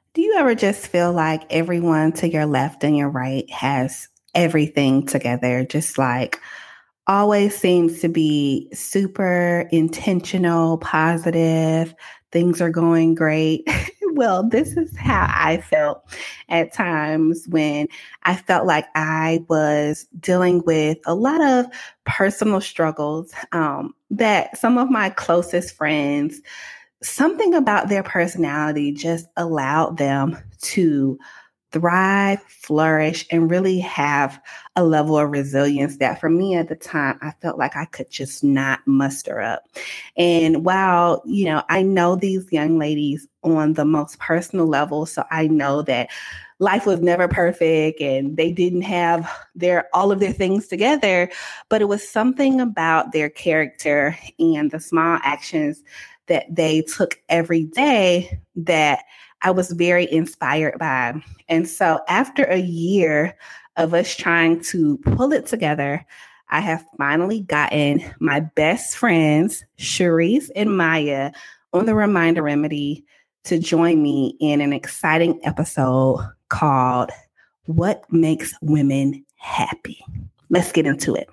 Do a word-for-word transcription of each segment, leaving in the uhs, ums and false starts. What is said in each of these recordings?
Do you ever just feel like everyone to your left and your right has everything together? Just like always seems to be super intentional, positive, things are going great. Well, this is how I felt at times when I felt like I was dealing with a lot of personal struggles um, that some of my closest friends, something about their personality just allowed them to thrive, flourish, and really have a level of resilience that for me at the time, I felt like I could just not muster up. And while, you know, I know these young ladies on the most personal level, so I know that life was never perfect and they didn't have their all of their things together, but it was something about their character and the small actions that they took every day that I was very inspired by. And so after a year of us trying to pull it together, I have finally gotten my best friends, Cherise and Maya, on the Reminder Remedy to join me in an exciting episode called What Makes Women Happy. Let's get into it.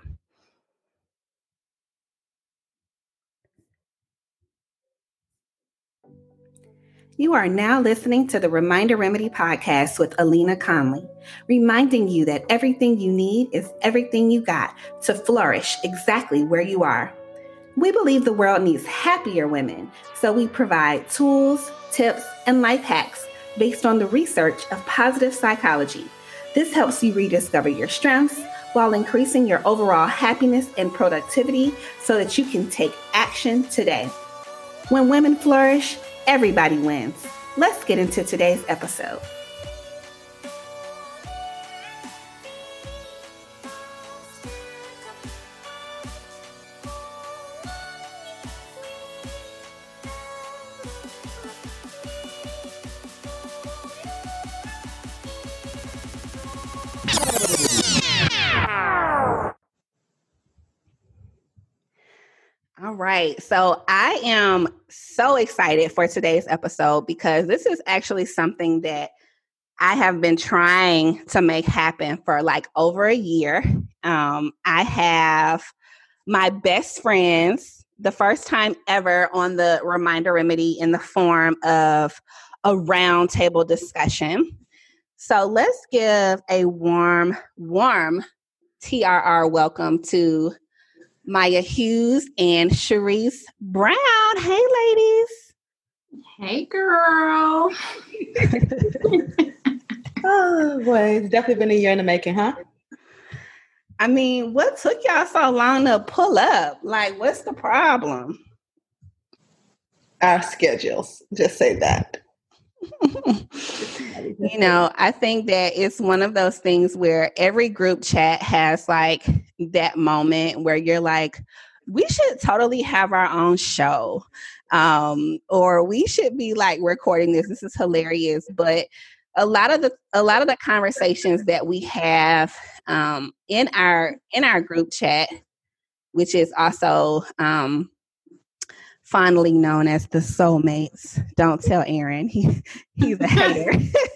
You are now listening to the Reminder Remedy podcast with Alina Conley, reminding you that everything you need is everything you got to flourish exactly where you are. We believe the world needs happier women, so we provide tools, tips, and life hacks based on the research of positive psychology. This helps you rediscover your strengths while increasing your overall happiness and productivity so that you can take action today. When women flourish, everybody wins. Let's get into today's episode. All right. So I am so excited for today's episode because this is actually something that I have been trying to make happen for like over a year. Um, I have my best friends, the first time ever on the Reminder Remedy in the form of a roundtable discussion. So let's give a warm, warm T R R welcome to Maya Hughes and Cherise Brown. Hey, ladies. Hey, girl. Oh, boy. It's definitely been a year in the making, huh? I mean, what took y'all so long to pull up? Like, what's the problem? Our schedules. Just say that. You know, I think that it's one of those things where every group chat has like that moment where you're like, we should totally have our own show. Um, or we should be like recording this. This is hilarious. But a lot of the a lot of the conversations that we have um, in our in our group chat, which is also um, fondly known as the soulmates. Don't tell Aaron. He, he's a hater.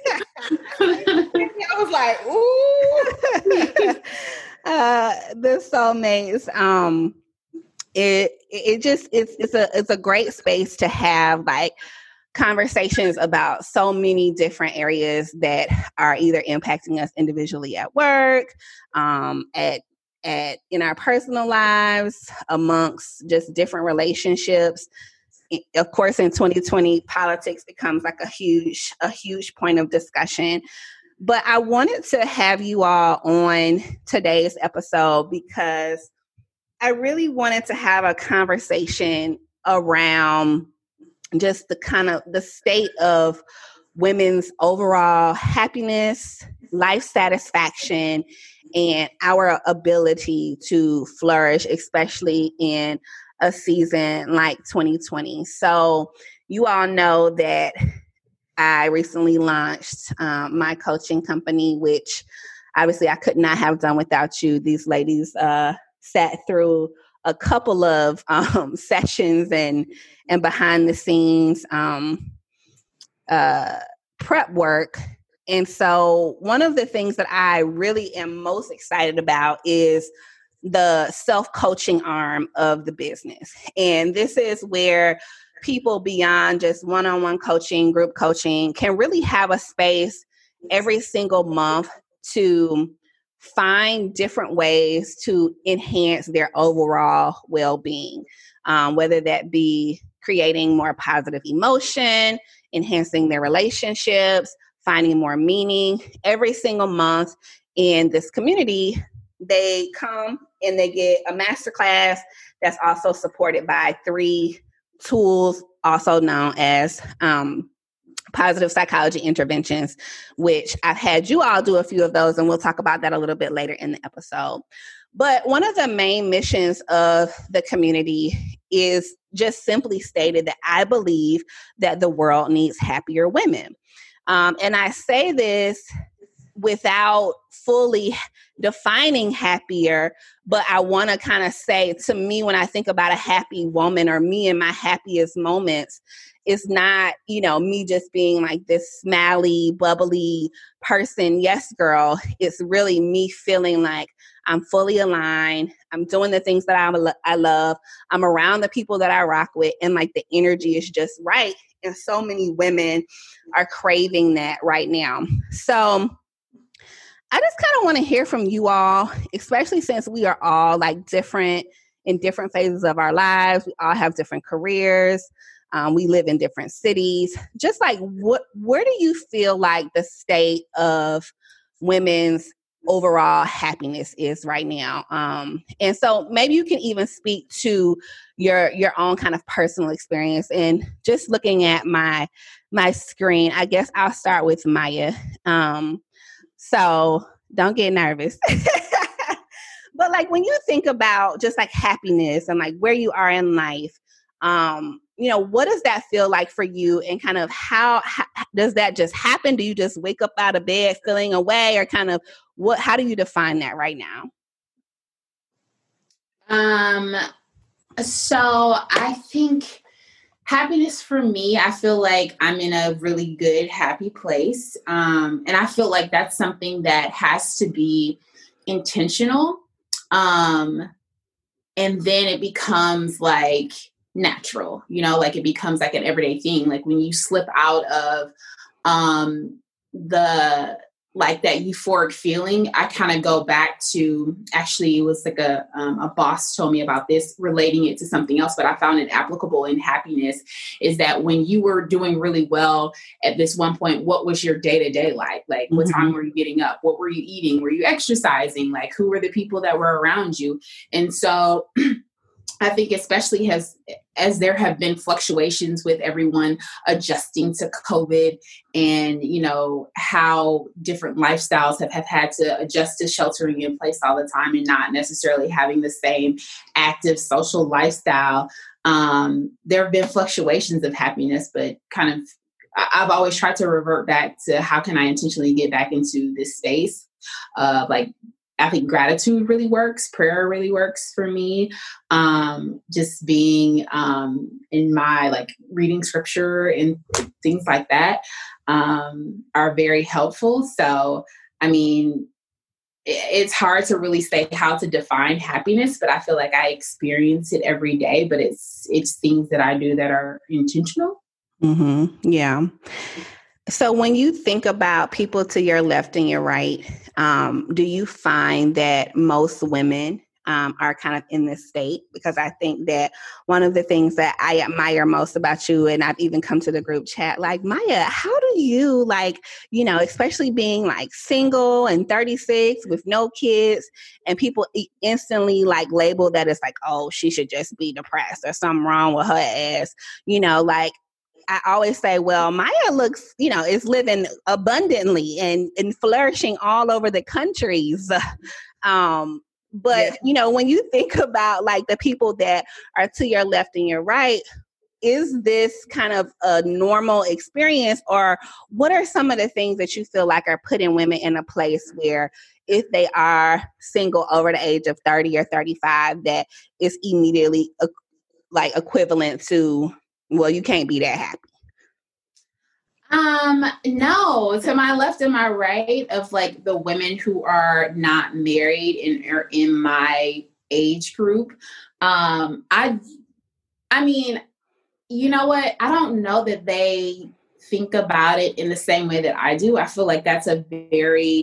I was like, ooh. uh, the soulmates. Um, it it just it's it's a it's a great space to have like conversations about so many different areas that are either impacting us individually at work, um, at at in our personal lives, amongst just different relationships. Of course, in twenty twenty, politics becomes like a huge a huge point of discussion. But I wanted to have you all on today's episode because I really wanted to have a conversation around just the kind of the state of women's overall happiness, life satisfaction, and our ability to flourish, especially in a season like twenty twenty. So you all know that I recently launched um, my coaching company, which obviously I could not have done without you. These ladies uh, sat through a couple of um, sessions and and behind the scenes um, uh, prep work. And so one of the things that I really am most excited about is the self-coaching arm of the business. And this is where people beyond just one-on-one coaching, group coaching, can really have a space every single month to find different ways to enhance their overall well-being, um, whether that be creating more positive emotion, enhancing their relationships, finding more meaning. Every single month in this community, they come and they get a masterclass that's also supported by three tools, also known as um, positive psychology interventions, which I've had you all do a few of those, and we'll talk about that a little bit later in the episode. But one of the main missions of the community is just simply stated that I believe that the world needs happier women. Um, and I say this without fully defining happier, but I want to kind of say, to me, when I think about a happy woman or me in my happiest moments, it's not, you know, me just being like this smiley, bubbly person. Yes, girl. It's really me feeling like I'm fully aligned. I'm doing the things that I, I love. I'm around the people that I rock with, and like the energy is just right. And so many women are craving that right now. So I just kind of want to hear from you all, especially since we are all like different in different phases of our lives. We all have different careers. Um, we live in different cities. Just like what, where do you feel like the state of women's overall happiness is right now? Um, and so maybe you can even speak to your your own kind of personal experience. And just looking at my my screen, I guess I'll start with Maya. Um, so don't get nervous. But like when you think about just like happiness and like where you are in life, um, you know, what does that feel like for you, and kind of how, how does that just happen? Do you just wake up out of bed feeling away, or kind of what, how do you define that right now? Um, so I think happiness for me, I feel like I'm in a really good, happy place. Um, and I feel like that's something that has to be intentional. Um, and then it becomes like natural, you know, like it becomes like an everyday thing. Like when you slip out of um, the, like that euphoric feeling, I kind of go back to, actually it was like a, um, a boss told me about this, relating it to something else, but I found it applicable in happiness, is that when you were doing really well at this one point, what was your day-to-day like? Like what Mm-hmm. time were you getting up? What were you eating? Were you exercising? Like who were the people that were around you? And so I think especially as, as there have been fluctuations with everyone adjusting to COVID, and, you know, how different lifestyles have, have had to adjust to sheltering in place all the time and not necessarily having the same active social lifestyle. Um, there have been fluctuations of happiness, but kind of, I've always tried to revert back to how can I intentionally get back into this space of like, I think gratitude really works. Prayer really works for me. Um, just being um, in my like reading scripture and things like that um, are very helpful. So, I mean, it, it's hard to really say how to define happiness, but I feel like I experience it every day. But it's it's things that I do that are intentional. Mm-hmm. Yeah. So when you think about people to your left and your right, um, do you find that most women um, are kind of in this state? Because I think that one of the things that I admire most about you, and I've even come to the group chat, like, Maya, how do you like, you know, especially being like single and thirty-six with no kids, and people instantly like label that as like, oh, she should just be depressed or something wrong with her ass, you know, like, I always say, well, Maya looks, you know, is living abundantly and, and flourishing all over the countries. Um, but, yeah. you know, when you think about like the people that are to your left and your right, is this kind of a normal experience, or what are some of the things that you feel like are putting women in a place where if they are single over the age of thirty or thirty-five, that is immediately uh, like equivalent to, well, you can't be that happy? Um, Um, no, to my left and my right of like the women who are not married and are in my age group. Um, I, I mean, you know what? I don't know that they think about it in the same way that I do. I feel like that's a very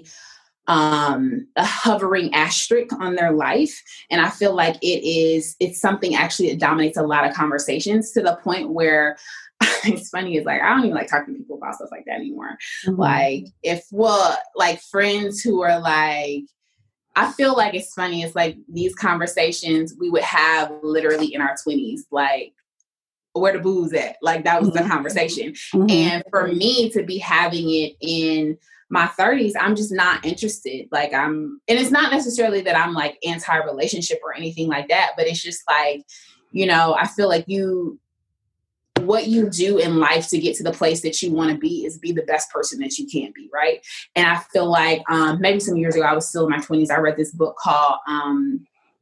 um a hovering asterisk on their life, and I feel like it is it's something actually that dominates a lot of conversations to the point where it's funny, it's like I don't even like talking to people about stuff like that anymore. Mm-hmm. Like if well like friends who are like, I feel like it's funny, it's like these conversations we would have literally in our twenties, like where the booze at, like that was mm-hmm. the conversation. Mm-hmm. And for me to be having it in my thirties, I'm just not interested. Like I'm, and it's not necessarily that I'm like anti-relationship or anything like that, but it's just like, you know, I feel like you, what you do in life to get to the place that you want to be is be the best person that you can be. Right. And I feel like um, maybe some years ago, I was still in my twenties. I read this book called, um,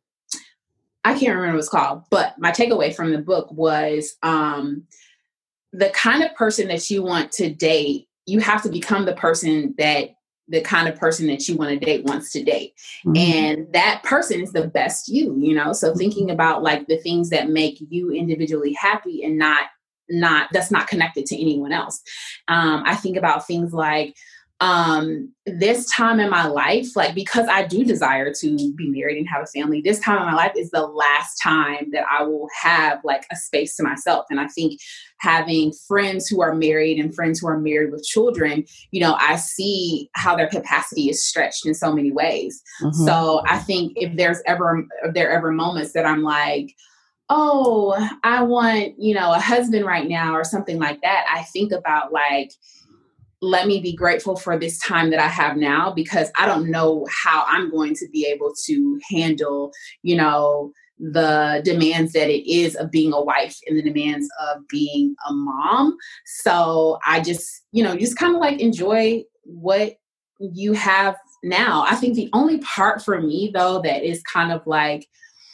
I can't remember what it's called, but my takeaway from the book was um, the kind of person that you want to date, you have to become the person that the kind of person that you want to date wants to date. Mm-hmm. And that person is the best you, you know? So thinking about like the things that make you individually happy and not, not, that's not connected to anyone else. Um, I think about things like, um, this time in my life, like, because I do desire to be married and have a family, this time in my life is the last time that I will have like a space to myself. And I think having friends who are married and friends who are married with children, you know, I see how their capacity is stretched in so many ways. Mm-hmm. So I think if there's ever, if there are ever moments that I'm like, oh, I want, you know, a husband right now or something like that, I think about like, let me be grateful for this time that I have now, because I don't know how I'm going to be able to handle, you know, the demands that it is of being a wife and the demands of being a mom. So I just, you know, just kind of like enjoy what you have now. I think the only part for me though, that is kind of like,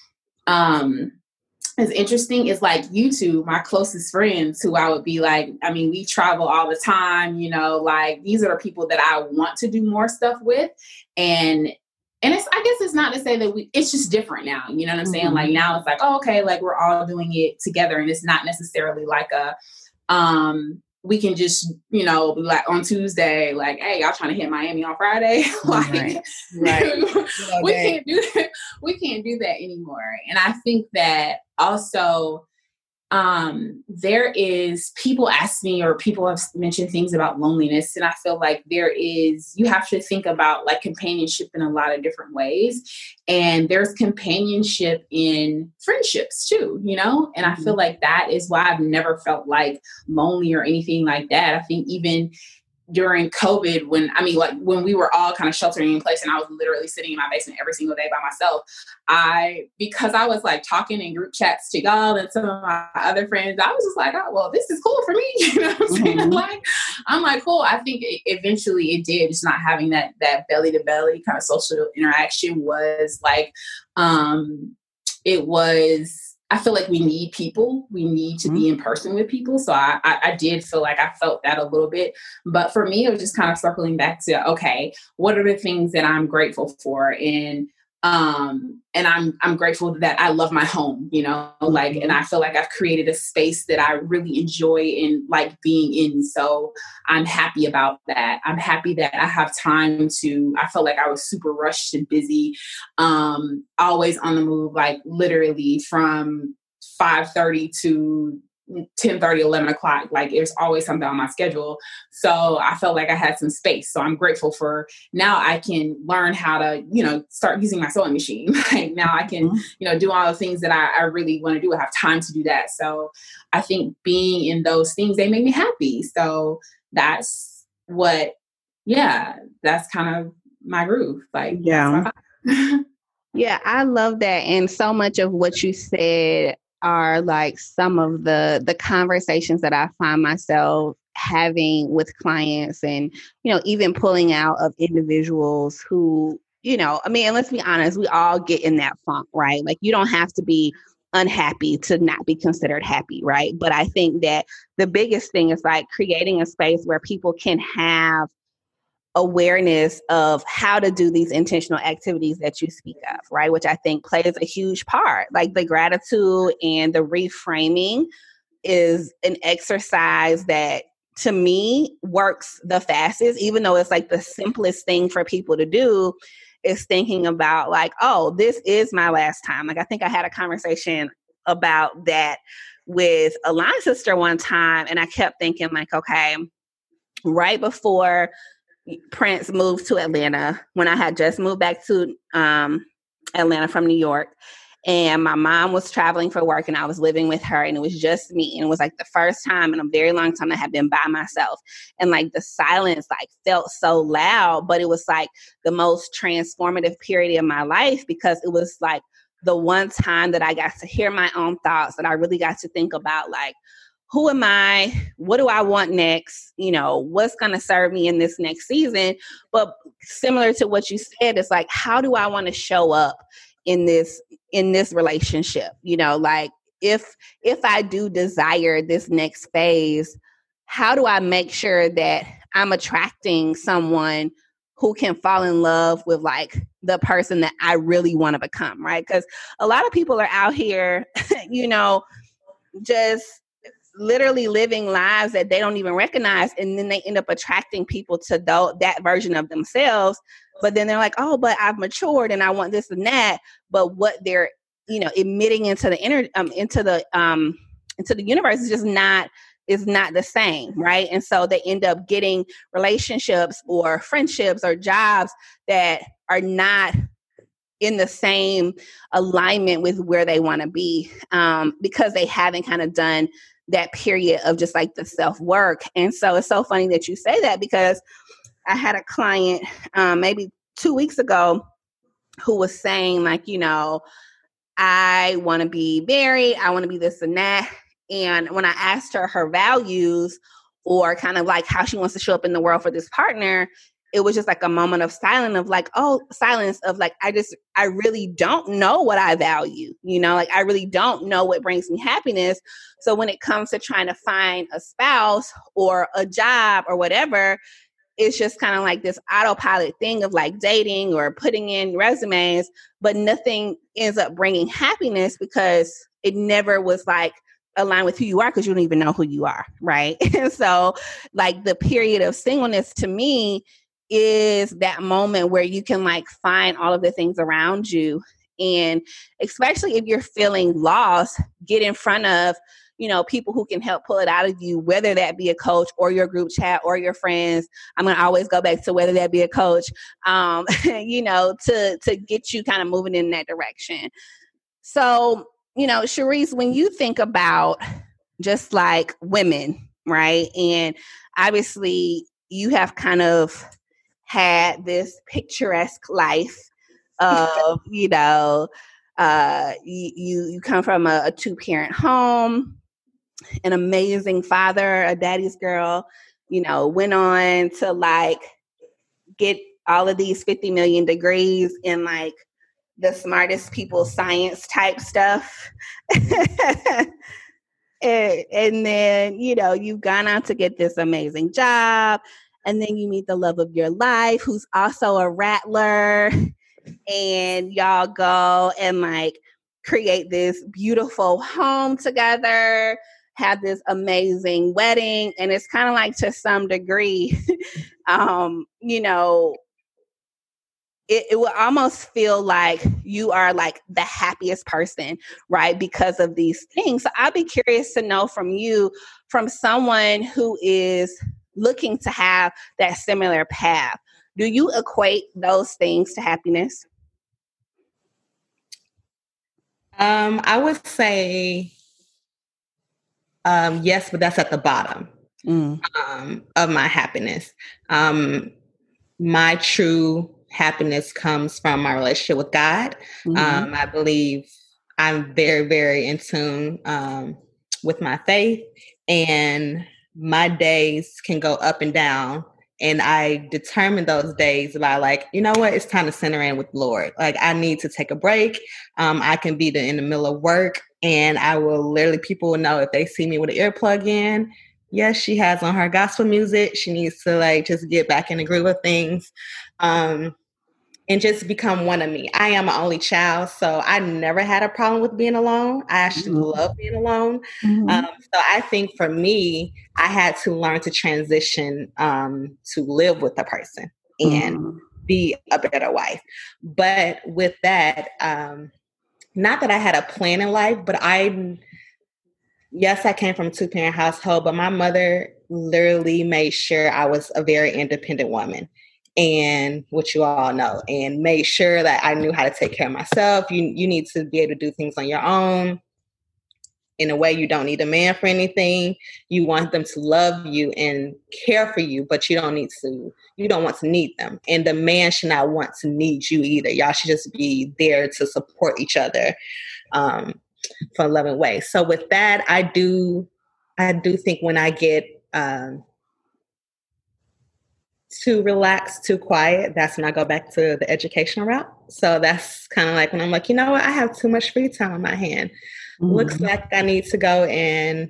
um, is interesting is like you two, my closest friends who I would be like, I mean, we travel all the time, you know, like these are the people that I want to do more stuff with. And, and it's, I guess it's not to say that we, it's just different now, you know what I'm saying? Mm-hmm. Like now it's like, oh, okay, like we're all doing it together. And it's not necessarily like a, um, we can just, you know, be like on Tuesday, like, hey, y'all trying to hit Miami on Friday? Like, right. Right. we can't do that. We can't do that anymore. And I think that also, um, there is, people ask me, or people have mentioned things about loneliness. And I feel like there is, you have to think about like companionship in a lot of different ways. And there's companionship in friendships too, you know? And mm-hmm. I feel like that is why I've never felt like lonely or anything like that. I think even during COVID, when, I mean, like when we were all kind of sheltering in place and I was literally sitting in my basement every single day by myself, I, because I was like talking in group chats to y'all and some of my other friends, I was just like, oh, well, this is cool for me. You know what I'm saying? Mm-hmm. Like, I'm like, cool. I think it, eventually it did. Just not having that, that belly to belly kind of social interaction was like, um, it was, I feel like we need people. We need to mm-hmm. be in person with people. So I, I, I did feel like I felt that a little bit. But for me, it was just kind of circling back to, okay, what are the things that I'm grateful for? And um, and I'm I'm grateful that I love my home, you know, mm-hmm. like, and I feel like I've created a space that I really enjoy and like being in. So I'm happy about that. I'm happy that I have time to, I felt like I was super rushed and busy, um, always on the move, like literally from five thirty to ten thirty, eleven o'clock. Like there's always something on my schedule. So I felt like I had some space. So I'm grateful for now I can learn how to, you know, start using my sewing machine. Like now I can, you know, do all the things that I, I really want to do. I have time to do that. So I think being in those things, they make me happy. So that's what, yeah, that's kind of my groove. Like, yeah. Yeah, I love that. And so much of what you said are like some of the the conversations that I find myself having with clients, and, you know, even pulling out of individuals who, you know, I mean, and let's be honest, we all get in that funk, right? Like you don't have to be unhappy to not be considered happy, right? But I think that the biggest thing is like creating a space where people can have awareness of how to do these intentional activities that you speak of, right? Which I think plays a huge part. Like the gratitude and the reframing is an exercise that to me works the fastest, even though it's like the simplest thing for people to do, is thinking about like, oh, this is my last time. Like I think I had a conversation about that with Alana's sister one time, and I kept thinking like, okay, right before Prince moved to Atlanta, when I had just moved back to um, Atlanta from New York, and my mom was traveling for work and I was living with her, and it was just me. And it was like the first time in a very long time I had been by myself. And like the silence like felt so loud, but it was like the most transformative period in my life, because it was like the one time that I got to hear my own thoughts, that I really got to think about like, who am I? What do I want next? You know, what's going to serve me in this next season? But similar to what you said, it's like, how do I want to show up in this, in this relationship? You know, like if, if I do desire this next phase, how do I make sure that I'm attracting someone who can fall in love with like the person that I really want to become, right? Because a lot of people are out here, you know, just literally living lives that they don't even recognize. And then they end up attracting people to th- that version of themselves. But then they're like, oh, but I've matured and I want this and that. But what they're, you know, emitting into the inner, um, into the, um, into the universe is just not, is not the same. Right. And so they end up getting relationships or friendships or jobs that are not in the same alignment with where they want to be, um, because they haven't kind of done that period of just like the self-work. And so it's so funny that you say that, because I had a client um, maybe two weeks ago who was saying like, you know, I want to be married, I want to be this and that. And when I asked her her values or kind of like how she wants to show up in the world for this partner, it was just like a moment of silence of like, oh, silence of like, I just, I really don't know what I value, you know, like I really don't know what brings me happiness. So when it comes to trying to find a spouse or a job or whatever, it's just kind of like this autopilot thing of like dating or putting in resumes, but nothing ends up bringing happiness because it never was like aligned with who you are, because you don't even know who you are. Right. And so like the period of singleness to me is that moment where you can like find all of the things around you. And especially if you're feeling lost, get in front of, you know, people who can help pull it out of you, whether that be a coach or your group chat or your friends. I'm going to always go back to whether that be a coach, um, you know, to, to get you kind of moving in that direction. So, you know, Cherise, when you think about just like women, right? And obviously you have kind of had this picturesque life of, you know, uh, you, you, you come from a, a two-parent home, an amazing father, a daddy's girl, you know, went on to like get all of these fifty million degrees in like the smartest people science type stuff. and, and then, you know, you've gone on to get this amazing job. And then you meet the love of your life, who's also a rattler. And y'all go and like create this beautiful home together, have this amazing wedding. And it's kind of like to some degree, um, you know, it, it will almost feel like you are like the happiest person, right? Because of these things. So I'd be curious to know from you, from someone who is looking to have that similar path, do you equate those things to happiness? Um, I would say um, yes, but that's at the bottom mm. um, of my happiness. Um, my true happiness comes from my relationship with God. Mm-hmm. Um, I believe I'm very, very in tune um, with my faith, and my days can go up and down And I determined those days by like, you know what, it's time to center in with the Lord. Like I need to take a break. Um, I can be the, in the middle of work and I will literally, people will know if they see me with an earplug in, yes, she has on her gospel music. She needs to like just get back in the groove of things. Um, and just become one of me. I am an only child, so I never had a problem with being alone. I actually mm-hmm. love being alone. Mm-hmm. Um, so I think for me, I had to learn to transition um, to live with a person and mm-hmm. be a better wife. But with that, um, not that I had a plan in life, but I, yes, I came from a two-parent household, but my mother literally made sure I was a very independent woman. And what you all know, and made sure that I knew how to take care of myself. You you need to be able to do things on your own. In a way, you don't need a man for anything. You want them to love you and care for you, but you don't need to, you don't want to need them. And the man should not want to need you either. Y'all should just be there to support each other um, for a loving way. So with that, I do, I do think when I get um, too relaxed, too quiet, that's when I go back to the educational route. So that's kind of like when I'm like, you know what, I have too much free time on my hand. Mm-hmm. Looks like I need to go and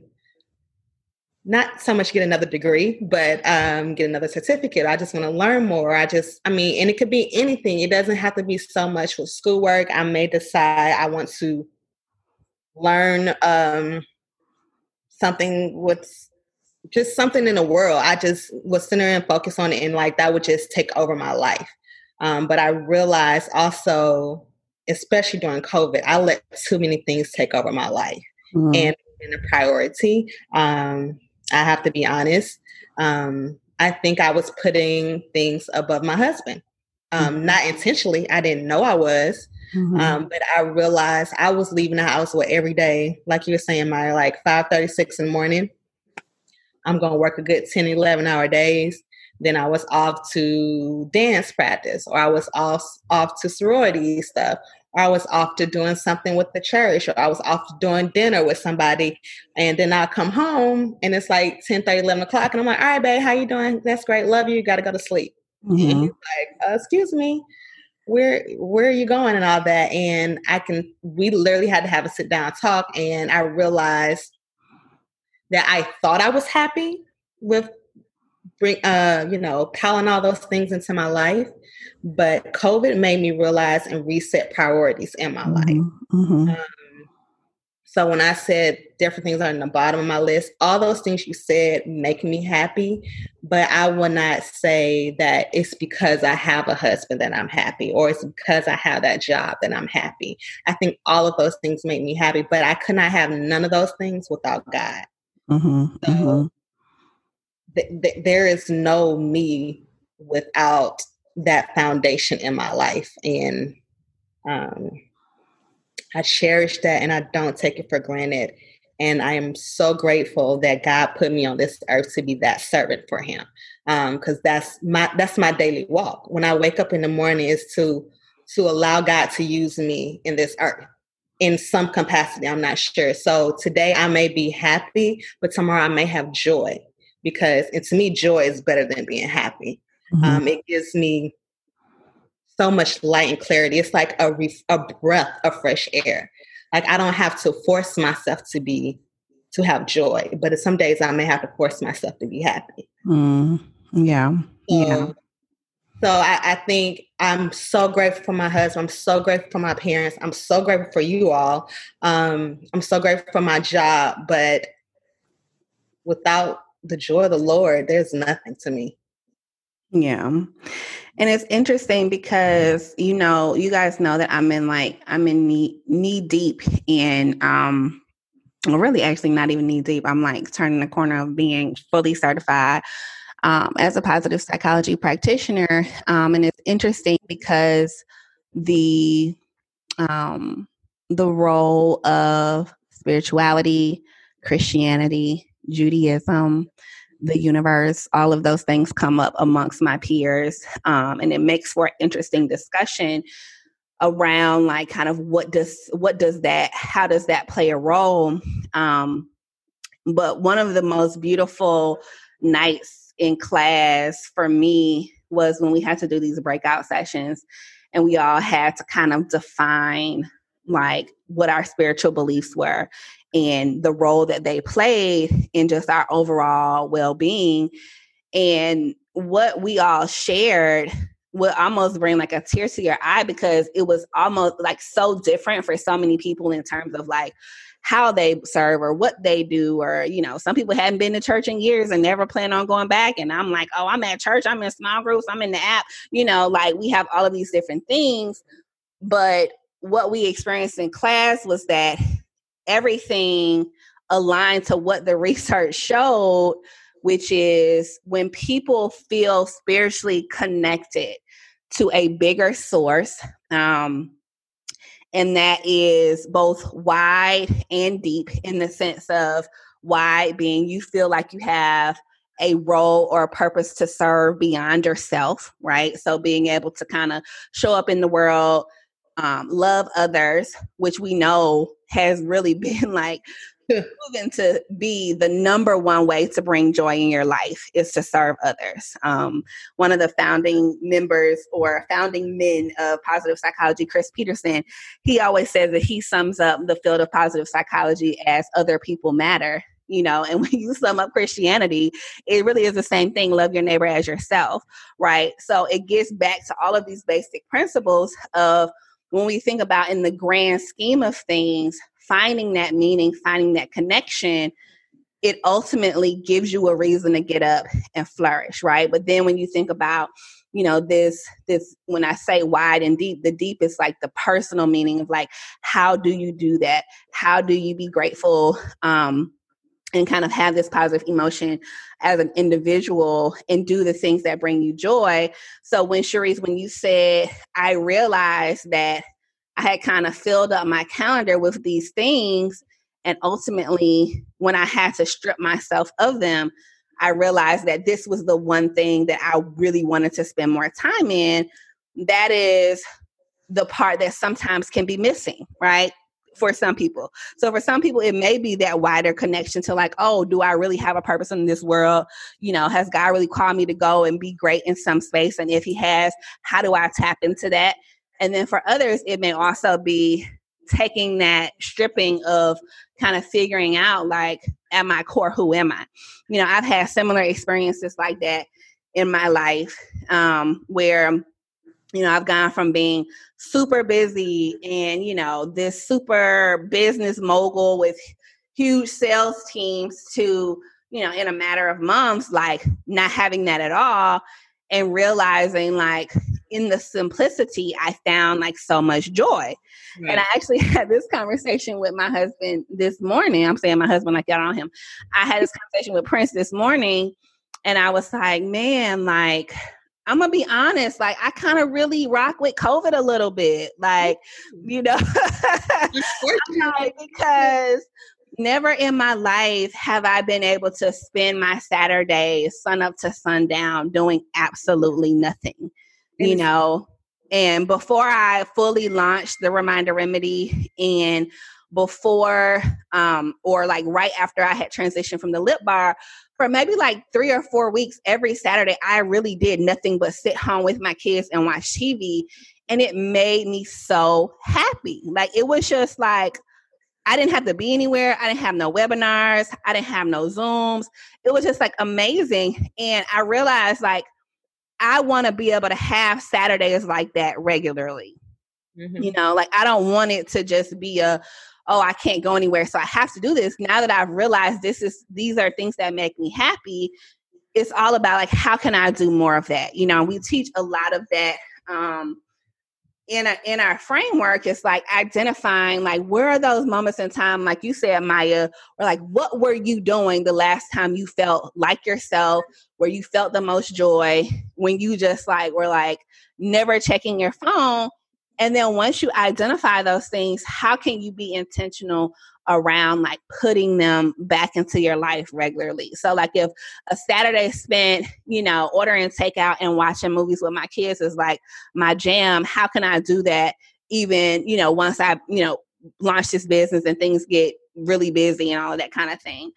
not so much get another degree, but um, get another certificate. I just want to learn more. I just, I mean, and it could be anything. It doesn't have to be so much with schoolwork. I may decide I want to learn um, something with just something in the world. I just was centering and focus on it, and like that would just take over my life. Um, but I realized also, especially during COVID, I let too many things take over my life, mm. and in a priority. Um, I have to be honest. Um, I think I was putting things above my husband, um, mm-hmm. not intentionally. I didn't know I was. Mm-hmm. Um, but I realized I was leaving the house with every day, like you were saying, Maya, like five thirty-six in the morning. I'm going to work a good ten, eleven hour days. Then I was off to dance practice, or I was off, off to sorority stuff, or I was off to doing something with the church, or I was off to doing dinner with somebody. And then I'll come home and it's like ten thirty, eleven o'clock. And I'm like, all right, babe, how you doing? That's great. Love you. Got to go to sleep. Mm-hmm. And he's like, uh, excuse me, where, where are you going and all that? And I can, we literally had to have a sit down talk. And I realized that I thought I was happy with bring, uh, you know, piling all those things into my life. But COVID made me realize and reset priorities in my mm-hmm. life. Mm-hmm. Um, so when I said different things are in the bottom of my list, all those things you said make me happy. But I will not say that it's because I have a husband that I'm happy, or it's because I have that job that I'm happy. I think all of those things make me happy, but I could not have none of those things without God. Mm-hmm. So mm-hmm. th- th- there is no me without that foundation in my life. And um, I cherish that, and I don't take it for granted. And I am so grateful that God put me on this earth to be that servant for him. Um, cause that's my, that's my daily walk. When I wake up in the morning is to, to allow God to use me in this earth in some capacity. I'm not sure. So today I may be happy, but tomorrow I may have joy, because and to me, joy is better than being happy. Mm-hmm. Um, it gives me so much light and clarity. It's like a, re- a breath of fresh air. Like I don't have to force myself to be, to have joy, but some days I may have to force myself to be happy. Mm, yeah. So, yeah. So I, I think I'm so grateful for my husband. I'm so grateful for my parents. I'm so grateful for you all. Um, I'm so grateful for my job, but without the joy of the Lord, there's nothing to me. Yeah. And it's interesting because, you know, you guys know that I'm in like, I'm in knee, knee deep in, um, well, really actually not even knee deep. I'm like turning the corner of being fully certified um, as a positive psychology practitioner. Um, and it's interesting because the, um, the role of spirituality, Christianity, Judaism, the universe, all of those things come up amongst my peers. Um, and it makes for an interesting discussion around like kind of what does, what does that, how does that play a role? Um, but one of the most beautiful nights in class for me was when we had to do these breakout sessions and we all had to kind of define like what our spiritual beliefs were and the role that they played in just our overall well-being. And what we all shared would almost bring like a tear to your eye because it was almost like so different for so many people in terms of like how they serve or what they do. Or, you know, some people hadn't been to church in years and never plan on going back. And I'm like, oh, I'm at church. I'm in small groups. I'm in the app, you know, like we have all of these different things. But what we experienced in class was that everything aligned to what the research showed, which is when people feel spiritually connected to a bigger source, um, and that is both wide and deep in the sense of wide being you feel like you have a role or a purpose to serve beyond yourself, right? So being able to kind of show up in the world, um, love others, which we know has really been like proven to be the number one way to bring joy in your life is to serve others. Um, one of the founding members or founding men of positive psychology, Chris Peterson, he always says that he sums up the field of positive psychology as other people matter. You know, and when you sum up Christianity, it really is the same thing. Love your neighbor as yourself, right? So it gets back to all of these basic principles of when we think about in the grand scheme of things, finding that meaning, finding that connection, it ultimately gives you a reason to get up and flourish, right? But then when you think about, you know, this, this, when I say wide and deep, the deep is like the personal meaning of like, how do you do that? How do you be grateful um, and kind of have this positive emotion as an individual and do the things that bring you joy? So when Cherise, when you said, I realized that I had kind of filled up my calendar with these things. And ultimately, when I had to strip myself of them, I realized that this was the one thing that I really wanted to spend more time in. That is the part that sometimes can be missing, right? For some people. So for some people, it may be that wider connection to like, oh, do I really have a purpose in this world? You know, has God really called me to go and be great in some space? And if he has, how do I tap into that? And then for others, it may also be taking that stripping of kind of figuring out like, at my core, who am I? You know, I've had similar experiences like that in my life um, where, you know, I've gone from being super busy and, you know, this super business mogul with huge sales teams to, you know, in a matter of months, like not having that at all and realizing like, in the simplicity, I found like so much joy. Right. And I actually had this conversation with my husband this morning. I'm saying my husband like y'all don't know him. I had this conversation with Prince this morning and I was like, man, like, I'm going to be honest. Like, I kind of really rock with COVID a little bit. Like, you know, like, because never in my life have I been able to spend my Saturdays sun up to sundown doing absolutely nothing. You know, and before I fully launched the Reminder Remedy and before um, or like right after I had transitioned from the Lip Bar, for maybe like three or four weeks, every Saturday, I really did nothing but sit home with my kids and watch T V. And it made me so happy. Like it was just like, I didn't have to be anywhere. I didn't have no webinars. I didn't have no Zooms. It was just like amazing. And I realized like, I want to be able to have Saturdays like that regularly. Mm-hmm. You know, like I don't want it to just be a, oh, I can't go anywhere, so I have to do this. Now that I've realized this is, these are things that make me happy, it's all about like, how can I do more of that? You know, we teach a lot of that um, in a, in our framework. It's like identifying like, where are those moments in time, like you said, Maya, or like, what were you doing the last time you felt like yourself, where you felt the most joy, when you just like were like never checking your phone? And then once you identify those things, how can you be intentional around like putting them back into your life regularly? So like if a Saturday spent, you know, ordering takeout and watching movies with my kids is like my jam, how can I do that even, you know, once I, you know, launch this business and things get really busy and all of that kind of thing?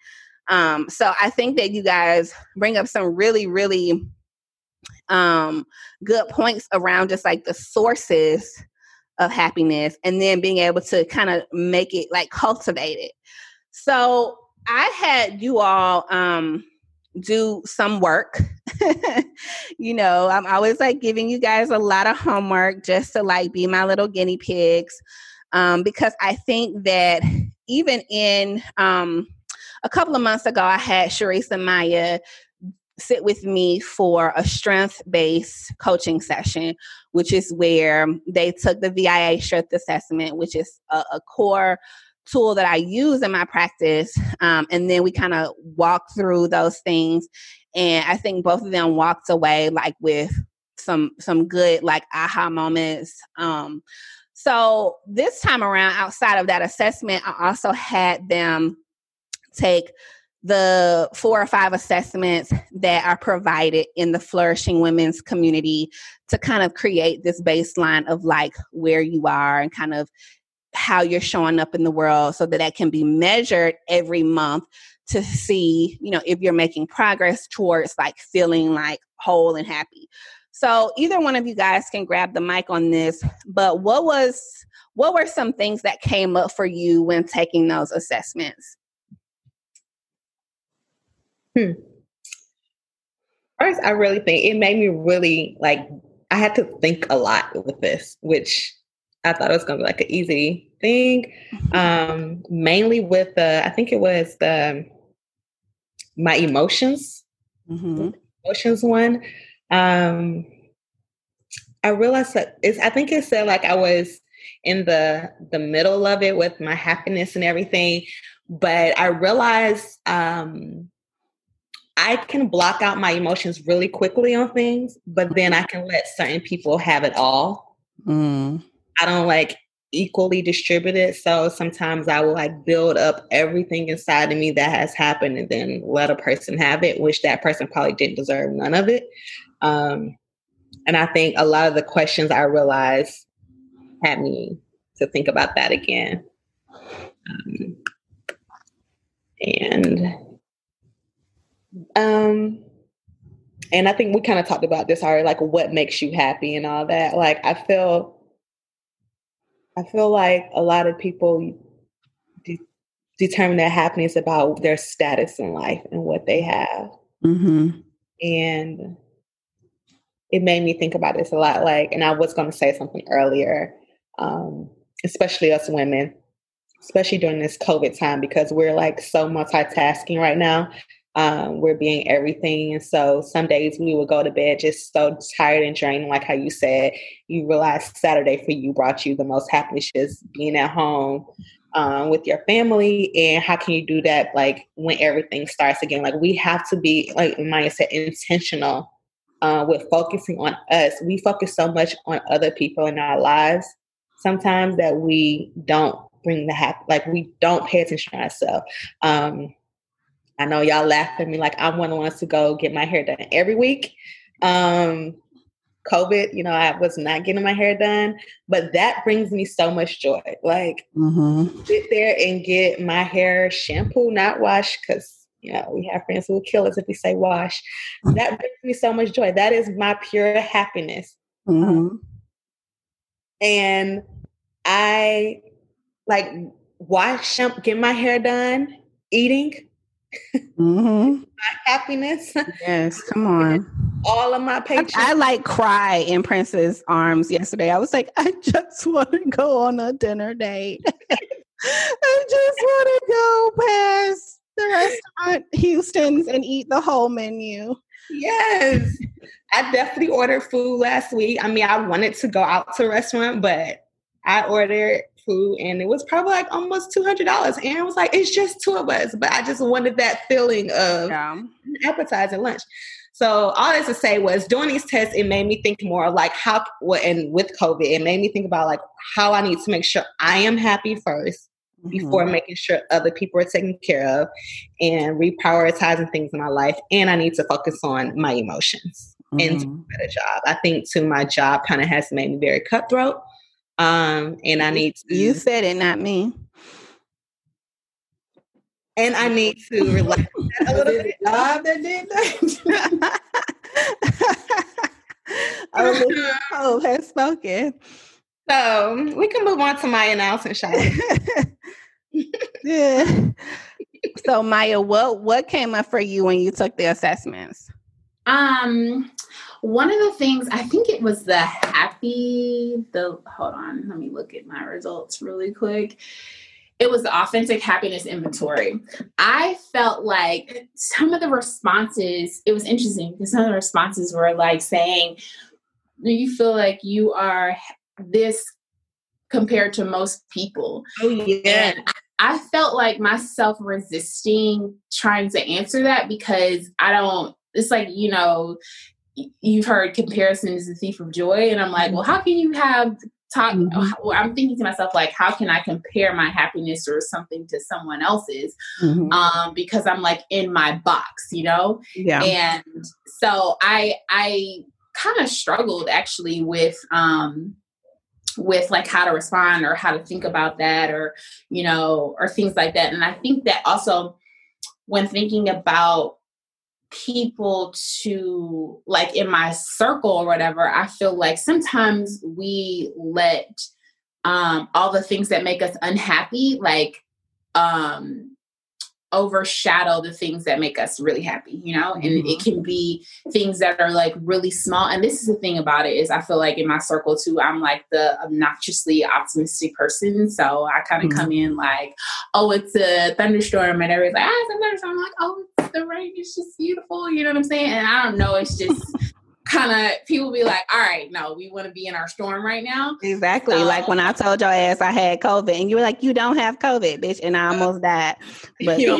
Um, so I think that you guys bring up some really, really um, good points around just like the sources of happiness and then being able to kind of make it like cultivate it. So I had you all um, do some work. You know, I'm always like giving you guys a lot of homework just to like be my little guinea pigs. Um, because I think that even in um, a couple of months ago, I had Sharice and Maya sit with me for a strength-based coaching session, which is where they took the V I A strength assessment, which is a, a core tool that I use in my practice. Um, and then we kind of walked through those things. And I think both of them walked away like with some, some good like aha moments. Um, so this time around, outside of that assessment, I also had them take the four or five assessments that are provided in the Flourishing Women's community to kind of create this baseline of like where you are and kind of how you're showing up in the world so that that can be measured every month to see, you know, if you're making progress towards like feeling like whole and happy. So either one of you guys can grab the mic on this, but what was, what were some things that came up for you when taking those assessments? Hmm. First, I really think it made me really like, I had to think a lot with this, which I thought it was going to be like an easy thing. Um, mainly with the, I think it was the, my emotions, mm-hmm. emotions one. Um, I realized that it's, I think it said like I was in the, the middle of it with my happiness and everything, but I realized, um, I can block out my emotions really quickly on things, but then I can let certain people have it all. Mm. I don't like equally distribute it. So sometimes I will like build up everything inside of me that has happened and then let a person have it, which that person probably didn't deserve none of it. Um, and I think a lot of the questions I realized had me to think about that again. Um, and Um, and I think we kind of talked about this already, like what makes you happy and all that. Like, I feel, I feel like a lot of people de- determine their happiness about their status in life and what they have. Mm-hmm. And it made me think about this a lot. Like, and I was going to say something earlier, um, especially us women, especially during this COVID time, because we're like so multitasking right now. Um, we're being everything. And so some days we would go to bed just so tired and drained. Like how you said, you realize Saturday for you brought you the most happiness, just being at home um, with your family. And how can you do that? Like when everything starts again, like we have to be, like Maya said, intentional uh, with focusing on us. We focus so much on other people in our lives sometimes that we don't bring the happy, like we don't pay attention to ourselves. Um, I know y'all laugh at me like I'm one of the ones to go get my hair done every week. Um, COVID, you know, I was not getting my hair done, but that brings me so much joy. Like mm-hmm. sit there and get my hair shampoo, not wash, because you know we have friends who will kill us if we say wash. That brings me so much joy. That is my pure happiness. Mm-hmm. And I like wash, get my hair done, eating. Mm-hmm. My happiness. Yes, come on. All of my paychecks. I, I like cry in Prince's arms yesterday. I was like, I just want to go on a dinner date. I just want to go past the restaurant Houston's and eat the whole menu. Yes. I definitely ordered food last week. I mean, I wanted to go out to a restaurant, but I ordered food and it was probably like almost two hundred dollars. And I was like, it's just two of us. But I just wanted that feeling of yeah. appetizer lunch. So all this to say was doing these tests, it made me think more like how, and with COVID, it made me think about like how I need to make sure I am happy first mm-hmm. before making sure other people are taken care of and reprioritizing things in my life. And I need to focus on my emotions mm-hmm. and do a better job. I think too, my job kind of has made me very cutthroat. Um, and I need to... You said it, not me. And I need to relax that a little bit. God that did that. Oh, oh, has spoken. So we can move on to my announcement, Shawty. Yeah. So Maya, what what came up for you when you took the assessments? Um, one of the things, I think it was the happy, the, hold on, let me look at my results really quick. It was the authentic happiness inventory. I felt like some of the responses, it was interesting because some of the responses were like saying, you feel like you are this compared to most people. Oh, yeah. And I felt like myself resisting trying to answer that because I don't, it's like, you know, you've heard comparison is the thief of joy. And I'm like, well, how can you have talk? Mm-hmm. Well, I'm thinking to myself, like, how can I compare my happiness or something to someone else's? Mm-hmm. Um, because I'm like in my box, you know? Yeah. And so I, I kind of struggled actually with, um, with like how to respond or how to think about that or, you know, or things like that. And I think that also when thinking about people to like in my circle or whatever, I feel like sometimes we let um, all the things that make us unhappy, like um, overshadow the things that make us really happy, you know, and mm-hmm. it can be things that are like really small. And this is the thing about it is I feel like in my circle too, I'm like the obnoxiously optimistic person. So I kind of mm-hmm. come in like, oh, it's a thunderstorm and everybody's like, ah, it's a thunderstorm. I'm like, oh, it's the rain. It's just beautiful. You know what I'm saying? And I don't know. It's just kind of people be like, all right, no, we want to be in our storm right now. Exactly. So, like when I told your ass I had COVID and you were like, you don't have COVID, bitch. And I almost died. But and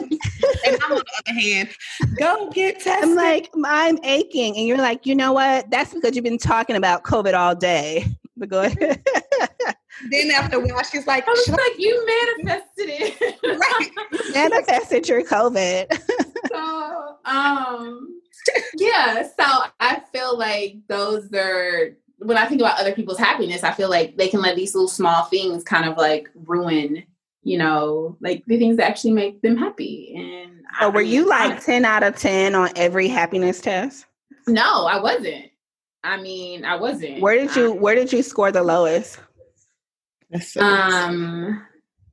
I'm on the other hand, go get tested. I'm like, I'm aching. And you're like, you know what? That's because you've been talking about COVID all day. But go ahead. Then after a while, she's like, I was like, you manifested it. Right. Manifested your COVID. So, um, yeah. So I feel like those are, when I think about other people's happiness, I feel like they can let these little small things kind of like ruin, you know, like the things that actually make them happy. And so were you like ten out of ten on every happiness test? No, I wasn't. I mean, I wasn't. Where did you, I, where did you score the lowest? Um,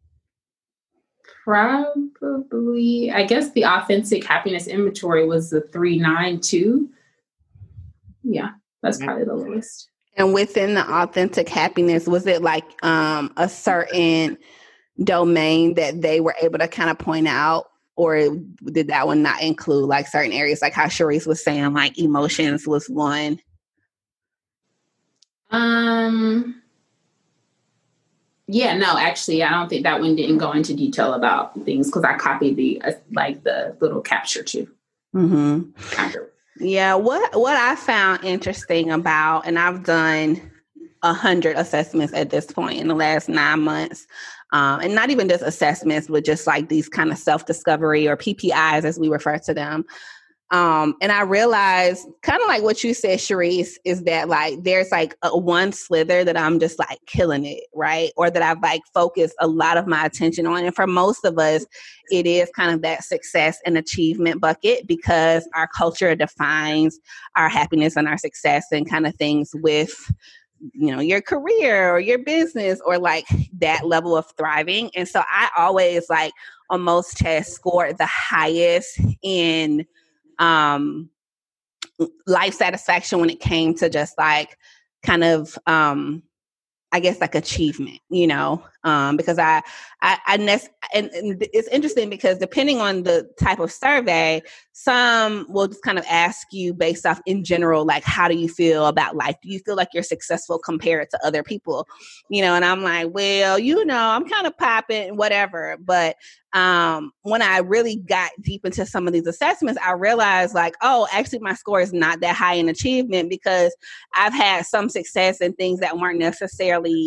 probably, I guess the authentic happiness inventory was the three nine two. Yeah, that's probably the lowest. And within the authentic happiness, was it like um, a certain domain that they were able to kind of point out, or did that one not include like certain areas, like how Sharice was saying, like emotions was one? Um. Yeah, no, actually, I don't think that one didn't go into detail about things because I copied the uh, like the little capture too. Mm-hmm. Yeah, what what I found interesting about, and I've done a hundred assessments at this point in the last nine months, um, and not even just assessments, but just like these kind of self-discovery or P P Is as we refer to them. Um, and I realized kind of like what you said, Sharice, is that like there's like a one slither that I'm just like killing it, right? Or that I've like focused a lot of my attention on. And for most of us, it is kind of that success and achievement bucket because our culture defines our happiness and our success and kind of things with, you know, your career or your business or like that level of thriving. And so I always like on most tests scored the highest in um, life satisfaction when it came to just like kind of, um, I guess like achievement, you know, um, because I, I, I nest, and, and it's interesting because depending on the type of survey, some will just kind of ask you based off in general, like, how do you feel about life? Do you feel like you're successful compared to other people? You know, and I'm like, well, you know, I'm kind of popping, whatever. But um, when I really got deep into some of these assessments, I realized like, oh, actually my score is not that high in achievement because I've had some success in things that weren't necessarily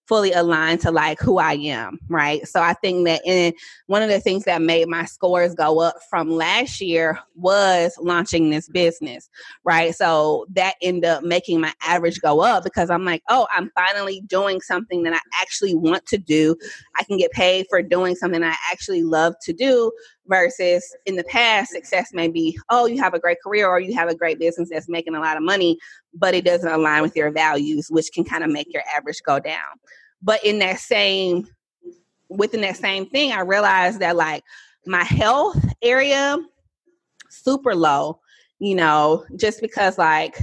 fully aligned to like who I am, right? So I think that in one of the things that made my scores go up from last year was launching this business, right? So that ended up making my average go up because I'm like, oh, I'm finally doing something that I actually want to do. I can get paid for doing something I actually love to do versus in the past, success may be, oh, you have a great career or you have a great business that's making a lot of money, but it doesn't align with your values, which can kind of make your average go down. But in that same, within that same thing, I realized that like my health area, super low, you know, just because like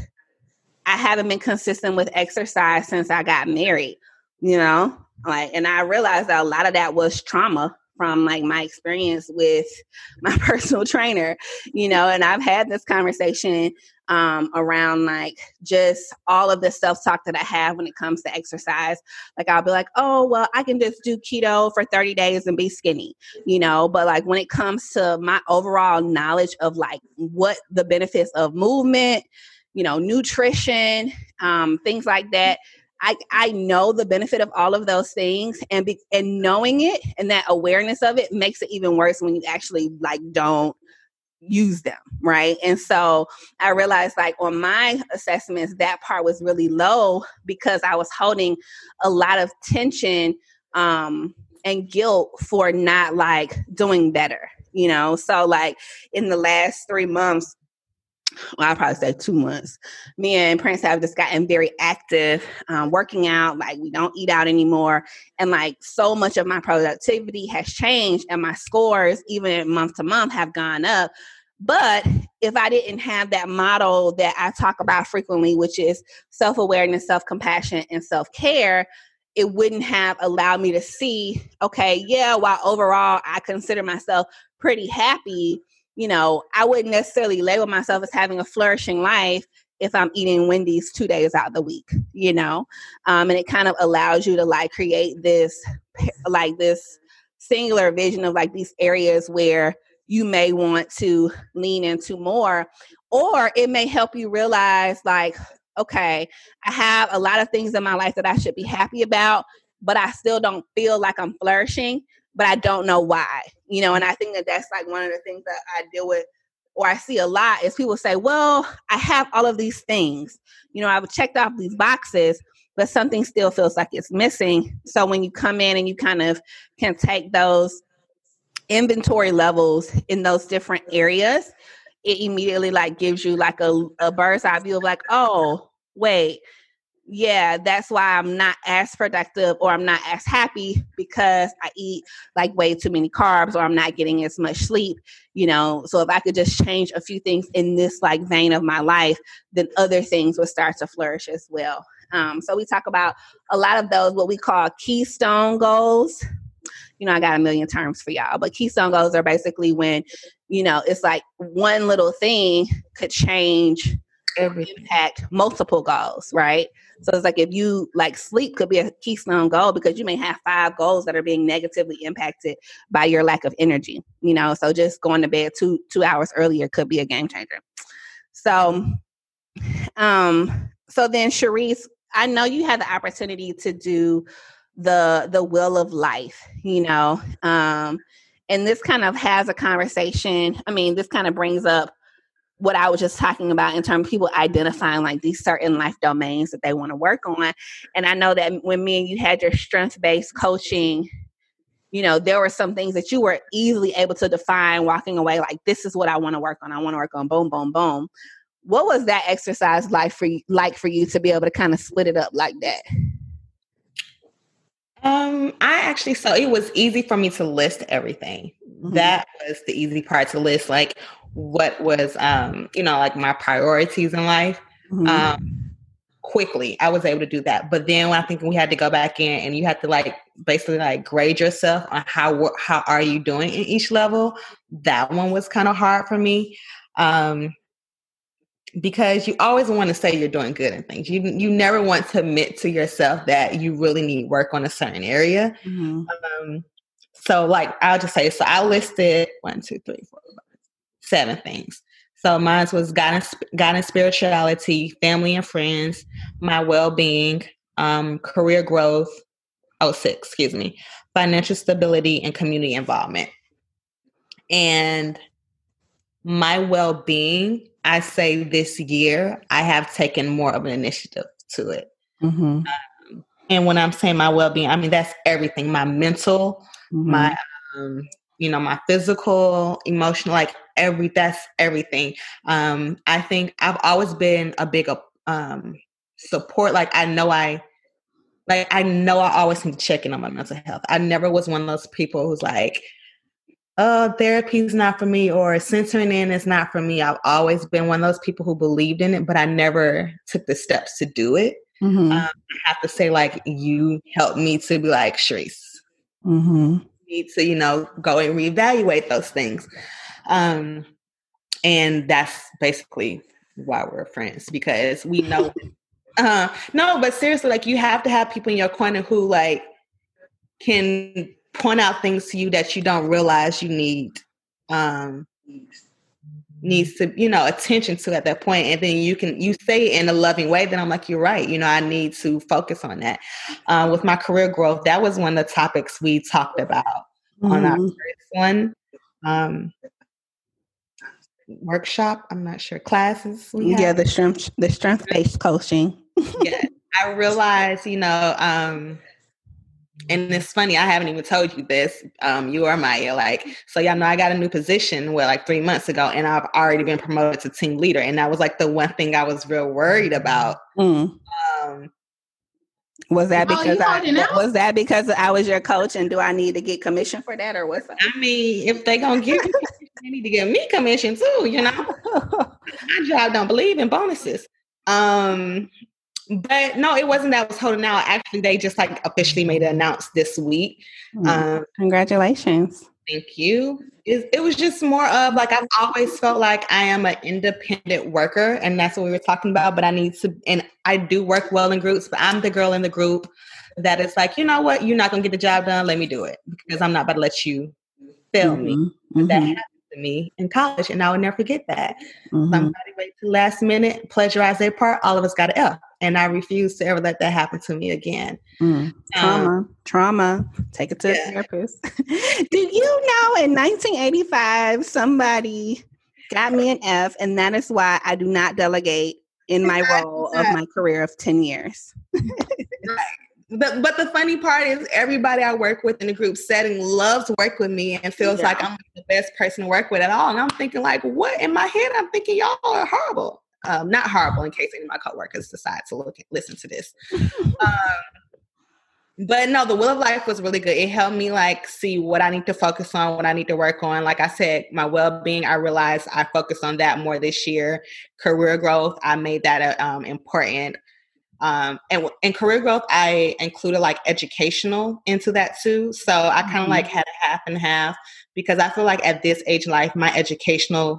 I haven't been consistent with exercise since I got married, you know, like, and I realized that a lot of that was trauma from like my experience with my personal trainer, you know, and I've had this conversation um, around like just all of the self-talk that I have when it comes to exercise. Like I'll be like, oh, well, I can just do keto for thirty days and be skinny, you know, but like when it comes to my overall knowledge of like what the benefits of movement, you know, nutrition, um, things like that, I, I know the benefit of all of those things, and be, and knowing it and that awareness of it makes it even worse when you actually like don't use them, right? And so I realized like on my assessments, that part was really low because I was holding a lot of tension um, and guilt for not like doing better, you know? So like in the last three months, well, I'll probably say two months, me and Prince have just gotten very active, um, working out. Like we don't eat out anymore. And like so much of my productivity has changed and my scores, even month to month, have gone up. But if I didn't have that model that I talk about frequently, which is self-awareness, self-compassion, and self-care, it wouldn't have allowed me to see, okay, yeah, while overall I consider myself pretty happy, you know, I wouldn't necessarily label myself as having a flourishing life if I'm eating Wendy's two days out of the week, you know, um, and it kind of allows you to like create this, like this singular vision of like these areas where you may want to lean into more, or it may help you realize like, okay, I have a lot of things in my life that I should be happy about, but I still don't feel like I'm flourishing, but I don't know why, you know, and I think that that's like one of the things that I deal with, or I see a lot, is people say, well, I have all of these things, you know, I've checked off these boxes, but something still feels like it's missing. So when you come in and you kind of can take those inventory levels in those different areas, it immediately like gives you like a, a bird's eye view of like, oh, wait, yeah, that's why I'm not as productive or I'm not as happy because I eat like way too many carbs or I'm not getting as much sleep, you know. So if I could just change a few things in this like vein of my life, then other things would start to flourish as well. Um, so we talk about a lot of those, what we call keystone goals. You know, I got a million terms for y'all, but keystone goals are basically when, you know, it's like one little thing could change Everything. Impact multiple goals, right? So it's like if you like sleep could be a keystone goal because you may have five goals that are being negatively impacted by your lack of energy, you know, so just going to bed two two hours earlier could be a game changer. So, um, so then Cherise, I know you had the opportunity to do the the Wheel of Life, you know, um, and this kind of has a conversation. I mean, this kind of brings up what I was just talking about in terms of people identifying like these certain life domains that they want to work on. And I know that when me and you had your strength-based coaching, you know, there were some things that you were easily able to define walking away, like, this is what I want to work on. I want to work on boom, boom, boom. What was that exercise like for you, like for you to be able to kind of split it up like that? Um, I actually, so it was easy for me to list everything. Mm-hmm. That was the easy part, to list like what was, um, you know, like my priorities in life. Mm-hmm. Um, quickly, I was able to do that. But then when I think we had to go back in and you had to like basically like grade yourself on how, how are you doing in each level? That one was kind of hard for me. Um, because you always want to say you're doing good in things. You you never want to admit to yourself that you really need work on a certain area. Mm-hmm. Um, so like, I'll just say, so I listed one, two, three, four, five, seven things. So mine was God and, God and spirituality, family and friends, my well-being, um, career growth, oh six, excuse me, financial stability and community involvement. And my well-being, I say this year, I have taken more of an initiative to it. Mm-hmm. Um, and when I'm saying my well-being, I mean, that's everything, my mental, mm-hmm. my, um, you know, my physical, emotional, like every, that's everything. Um, I think I've always been a big, um, support. Like, I know I, like, I know I always need to check in on my mental health. I never was one of those people who's like, oh, therapy's not for me, or centering in is not for me. I've always been one of those people who believed in it, but I never took the steps to do it. Mm-hmm. Um, I have to say, like, you helped me to be like, Sharice, mm-hmm. need to, you know, go and reevaluate those things. Um, and that's basically why we're friends, because we know, uh, no, but seriously, like, you have to have people in your corner who, like, can point out things to you that you don't realize you need, um, needs to, you know, attention to at that point. And then you can, you say it in a loving way, then I'm like, you're right. You know, I need to focus on that. Um, with my career growth, that was one of the topics we talked about mm-hmm. on our first one. Um, workshop, I'm not sure, classes. We yeah, the strength, the strength-based coaching. Yeah, I realized, you know, um, and it's funny, I haven't even told you this. Um, you or Maya, like, so y'all know I got a new position, well, like three months ago, and I've already been promoted to team leader. And that was like the one thing I was real worried about. Mm. Um, was that because oh, I was that because I was your coach, and do I need to get commission for that, or what's that? I mean, if they gonna give me commission, they need to give me commission too, you know. My job don't believe in bonuses. Um, But no, it wasn't that I was holding out. Actually, they just like officially made it announced this week. Um, Congratulations. Thank you. It, it was just more of like, I've always felt like I am an independent worker, and that's what we were talking about. But I need to, and I do work well in groups, but I'm the girl in the group that is like, you know what, you're not going to get the job done. Let me do it, because I'm not about to let you fail mm-hmm. me. Mm-hmm. That happened to me in college, and I will never forget that. Mm-hmm. Somebody wait to the last minute, plagiarize their part, all of us got an F. And I refuse to ever let that happen to me again. Mm. Trauma, um, trauma. Take it to yeah. a therapist. Did you know in nineteen eighty-five, somebody got me an F, and that is why I do not delegate in my role of my career of ten years. Right. But, but the funny part is everybody I work with in the group setting loves to work with me and feels yeah. like I'm the best person to work with at all. And I'm thinking like, what? In my head, I'm thinking y'all are horrible. Um, not horrible, in case any of my coworkers decide to look listen to this. um, but no, the Wheel of Life was really good. It helped me like see what I need to focus on, what I need to work on. Like I said, my well-being, I realized I focused on that more this year. Career growth, I made that uh, um, important. Um, and in career growth, I included like educational into that too. So I kind of mm-hmm. like had a half and half, because I feel like at this age of life, my educational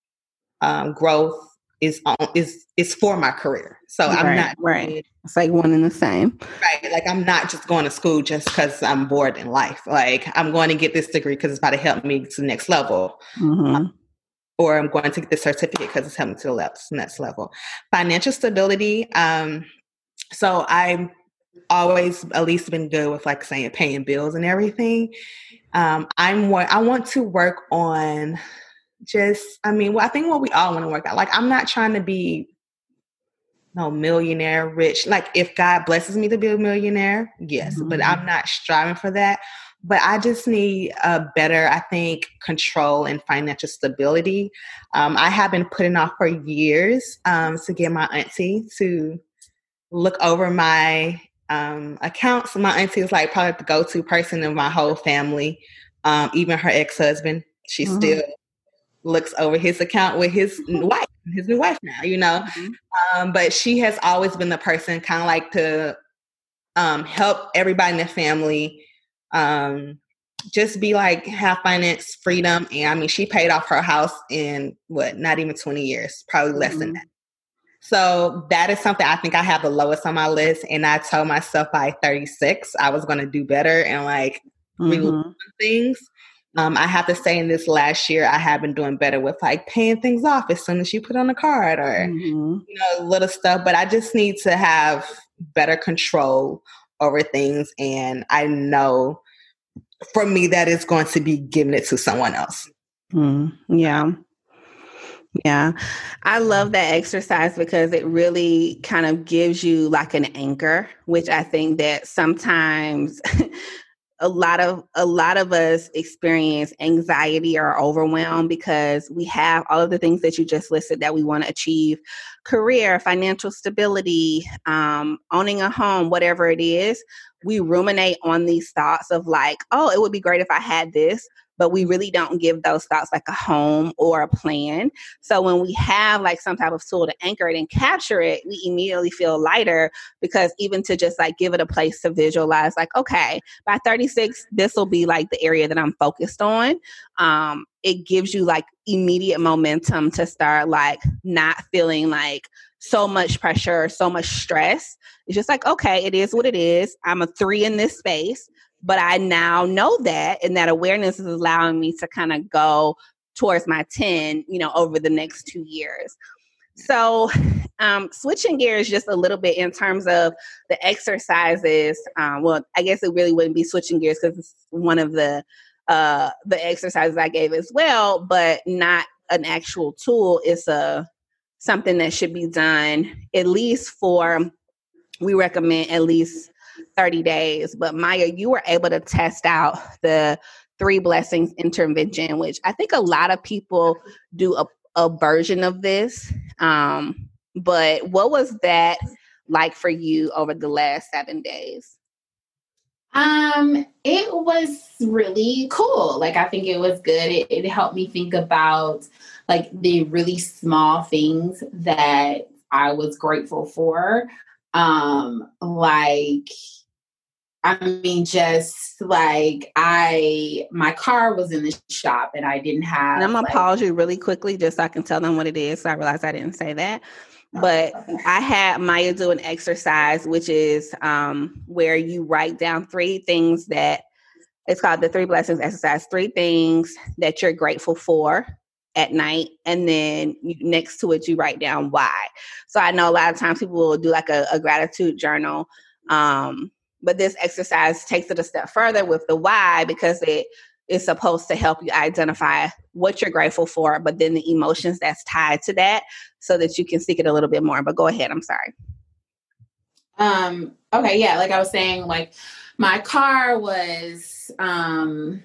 um, growth is on, is is for my career. So right, I'm not right. It's like one and the same. Right. Like I'm not just going to school just because I'm bored in life. Like I'm going to get this degree because it's about to help me to the next level. Mm-hmm. Um, or I'm going to get the certificate because it's helping to the left, next level. Financial stability. Um, so I've always at least been good with like saying paying bills and everything. Um, I'm what I want to work on. Just, I mean, well, I think what we all want to work out. Like, I'm not trying to be no millionaire, rich. Like, if God blesses me to be a millionaire, yes, mm-hmm. but I'm not striving for that. But I just need a better, I think, control and financial stability. Um, I have been putting off for years um, to get my auntie to look over my um, accounts. My auntie is like probably the go-to person in my whole family. Um, even her ex-husband, she mm-hmm. still looks over his account with his wife, his new wife now, you know. Mm-hmm. Um, but she has always been the person kind of like to um, help everybody in the family um, just be like, have finance freedom. And I mean, she paid off her house in what, not even twenty years, probably less mm-hmm. than that. So that is something I think I have the lowest on my list. And I told myself by thirty-six, I was going to do better and like mm-hmm. release things. Um, I have to say in this last year, I have been doing better with like paying things off as soon as you put on a card or, mm-hmm. you know, little stuff. But I just need to have better control over things. And I know for me that is going to be giving it to someone else. Mm, yeah. Yeah. I love that exercise because it really kind of gives you like an anchor, which I think that sometimes a lot of a lot of us experience anxiety or overwhelm because we have all of the things that you just listed that we want to achieve: career, financial stability, um, owning a home, whatever it is. We ruminate on these thoughts of like, oh, it would be great if I had this, but we really don't give those thoughts like a home or a plan. So when we have like some type of tool to anchor it and capture it, we immediately feel lighter, because even to just like give it a place to visualize, like, okay, by thirty-six, this will be like the area that I'm focused on. Um, it gives you like immediate momentum to start like not feeling like so much pressure, so much stress. It's just like, okay, it is what it is. I'm a three in this space, but I now know that, and that awareness is allowing me to kind of go towards my ten, you know, over the next two years. So um, switching gears just a little bit in terms of the exercises. Um, well, I guess it really wouldn't be switching gears because it's one of the uh, the exercises I gave as well, but not an actual tool. It's a something that should be done at least for, we recommend at least thirty days. But Maya, you were able to test out the three blessings intervention, which I think a lot of people do a, a version of this. Um, but what was that like for you over the last seven days? Um, it was really cool. Like, I think it was good. It, it helped me think about like the really small things that I was grateful for. Um, like, I mean, just like I, my car was in the shop and I didn't have. And I'm going like, to pause you really quickly just so I can tell them what it is. So I realized I didn't say that. But I had Maya do an exercise, which is um, where you write down three things that, it's called the three blessings exercise, three things that you're grateful for at night. And then you, next to it, you write down why. So I know a lot of times people will do like a, a gratitude journal. Um, but this exercise takes it a step further with the why, because it is supposed to help you identify what you're grateful for, but then the emotions that's tied to that, so that you can seek it a little bit more. But go ahead. I'm sorry. Um, okay. Yeah. Like I was saying, like my car was, um,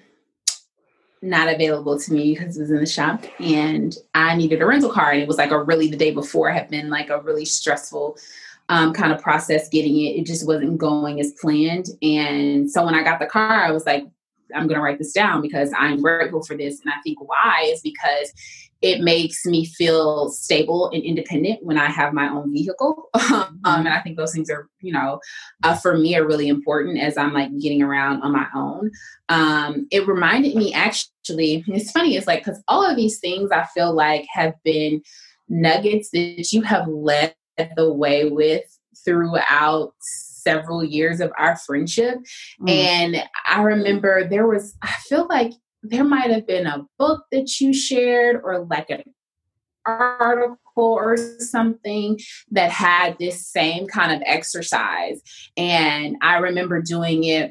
not available to me because it was in the shop and I needed a rental car. And it was like a really, the day before had been like a really stressful um, kind of process getting it. It just wasn't going as planned. And so when I got the car, I was like, I'm going to write this down because I'm grateful for this. And I think why is because it makes me feel stable and independent when I have my own vehicle. um, and I think those things are, you know, uh, for me are really important as I'm like getting around on my own. Um, it reminded me actually, it's funny, it's like, because all of these things I feel like have been nuggets that you have led the way with throughout several years of our friendship. Mm. And I remember there was, I feel like there might have been a book that you shared or like an article or something that had this same kind of exercise. And I remember doing it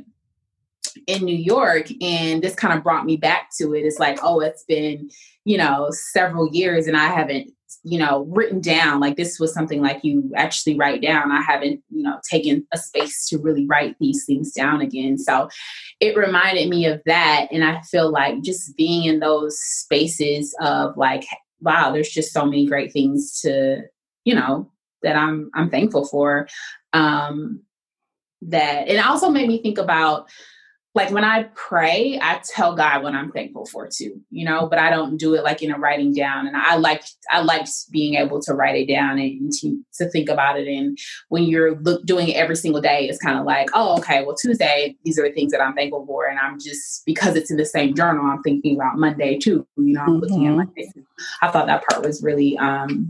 in New York, and this kind of brought me back to it. It's like, oh, it's been, you know, several years and I haven't, you know, written down, like this was something like you actually write down. I haven't, you know, taken a space to really write these things down again. So it reminded me of that. And I feel like just being in those spaces of like, wow, there's just so many great things to, you know, that I'm, I'm thankful for. Um, that, and it also made me think about, like when I pray, I tell God what I'm thankful for too, you know, but I don't do it like in a writing down. And I like, I like being able to write it down and to, to think about it. And when you're look, doing it every single day, it's kind of like, oh, okay, well, Tuesday, these are the things that I'm thankful for. And I'm just, because it's in the same journal, I'm thinking about Monday too, you know, I'm mm-hmm. looking at Monday. I thought that part was really, um,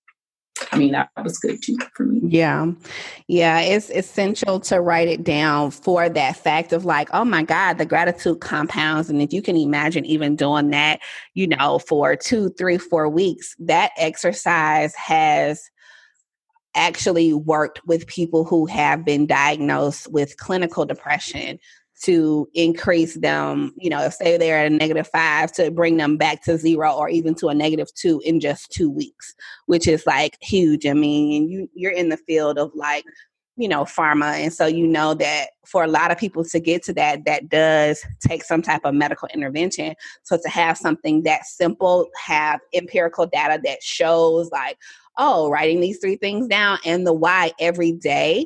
I mean, that was good too for me. Yeah. Yeah. It's essential to write it down for that fact of like, oh my God, the gratitude compounds. And if you can imagine even doing that, you know, for two, three, four weeks, that exercise has actually worked with people who have been diagnosed with clinical depression to increase them, you know, if say they're at a negative five, to bring them back to zero or even to a negative two in just two weeks, which is like huge. I mean, you, you're in the field of like, you know, pharma. And so you know that for a lot of people to get to that, that does take some type of medical intervention. So to have something that simple, have empirical data that shows like, oh, writing these three things down and the why every day,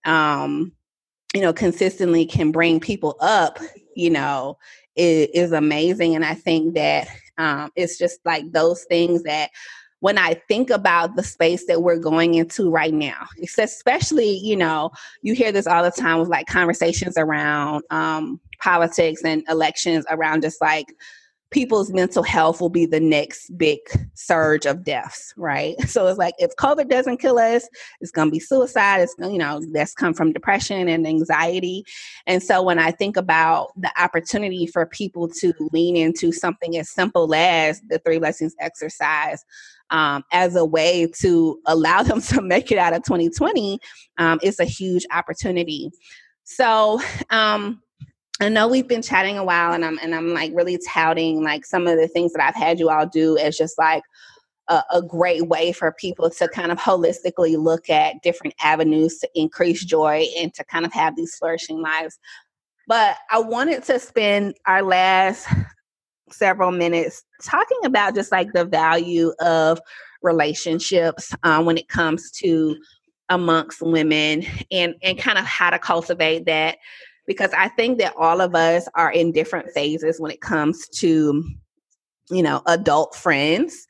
um, you know, consistently can bring people up, you know, is, is amazing. And I think that um, it's just like those things that when I think about the space that we're going into right now, especially, you know, you hear this all the time with like conversations around um, politics and elections around just like people's mental health will be the next big surge of deaths, right? So it's like, if COVID doesn't kill us, it's going to be suicide. It's, you know, that's come from depression and anxiety. And so when I think about the opportunity for people to lean into something as simple as the Three Blessings exercise, um, as a way to allow them to make it out of twenty twenty, um, it's a huge opportunity. So, um, I know we've been chatting a while, and I'm and I'm like really touting like some of the things that I've had you all do as just like a, a great way for people to kind of holistically look at different avenues to increase joy and to kind of have these flourishing lives. But I wanted to spend our last several minutes talking about just like the value of relationships uh, when it comes to amongst women, and and kind of how to cultivate that. Because I think that all of us are in different phases when it comes to, you know, adult friends.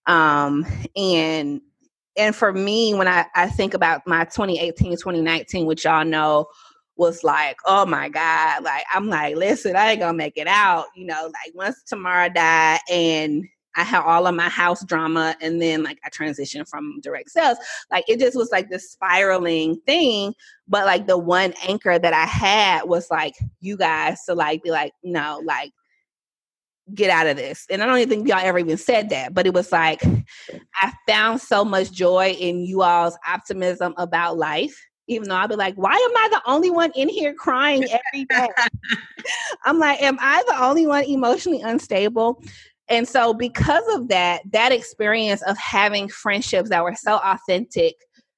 Um, and and for me, when I, I think about my twenty eighteen, twenty nineteen, which y'all know was like, oh my God, like, I'm like, listen, I ain't gonna make it out. You know, like once Tamara died and I had all of my house drama, and then like I transitioned from direct sales. Like it just was like this spiraling thing. But like the one anchor that I had was like you guys to like be like, no, like get out of this. And I don't even think y'all ever even said that, but it was like I found so much joy in you all's optimism about life. Even though I'll be like, why am I the only one in here crying every day? I'm like, am I the only one emotionally unstable? And so because of that, that experience of having friendships that were so authentic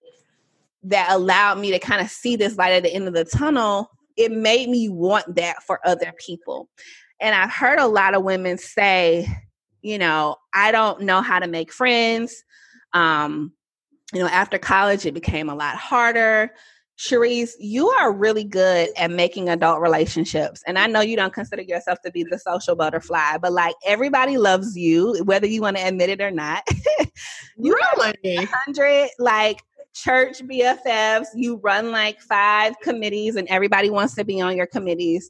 that allowed me to kind of see this light at the end of the tunnel, it made me want that for other people. And I've heard a lot of women say, you know, I don't know how to make friends. Um, you know, after college, it became a lot harder. Cherise, you are really good at making adult relationships. And I know you don't consider yourself to be the social butterfly, but like everybody loves you, whether you want to admit it or not. You really? one hundred like church B F Fs. You run like five committees and everybody wants to be on your committees.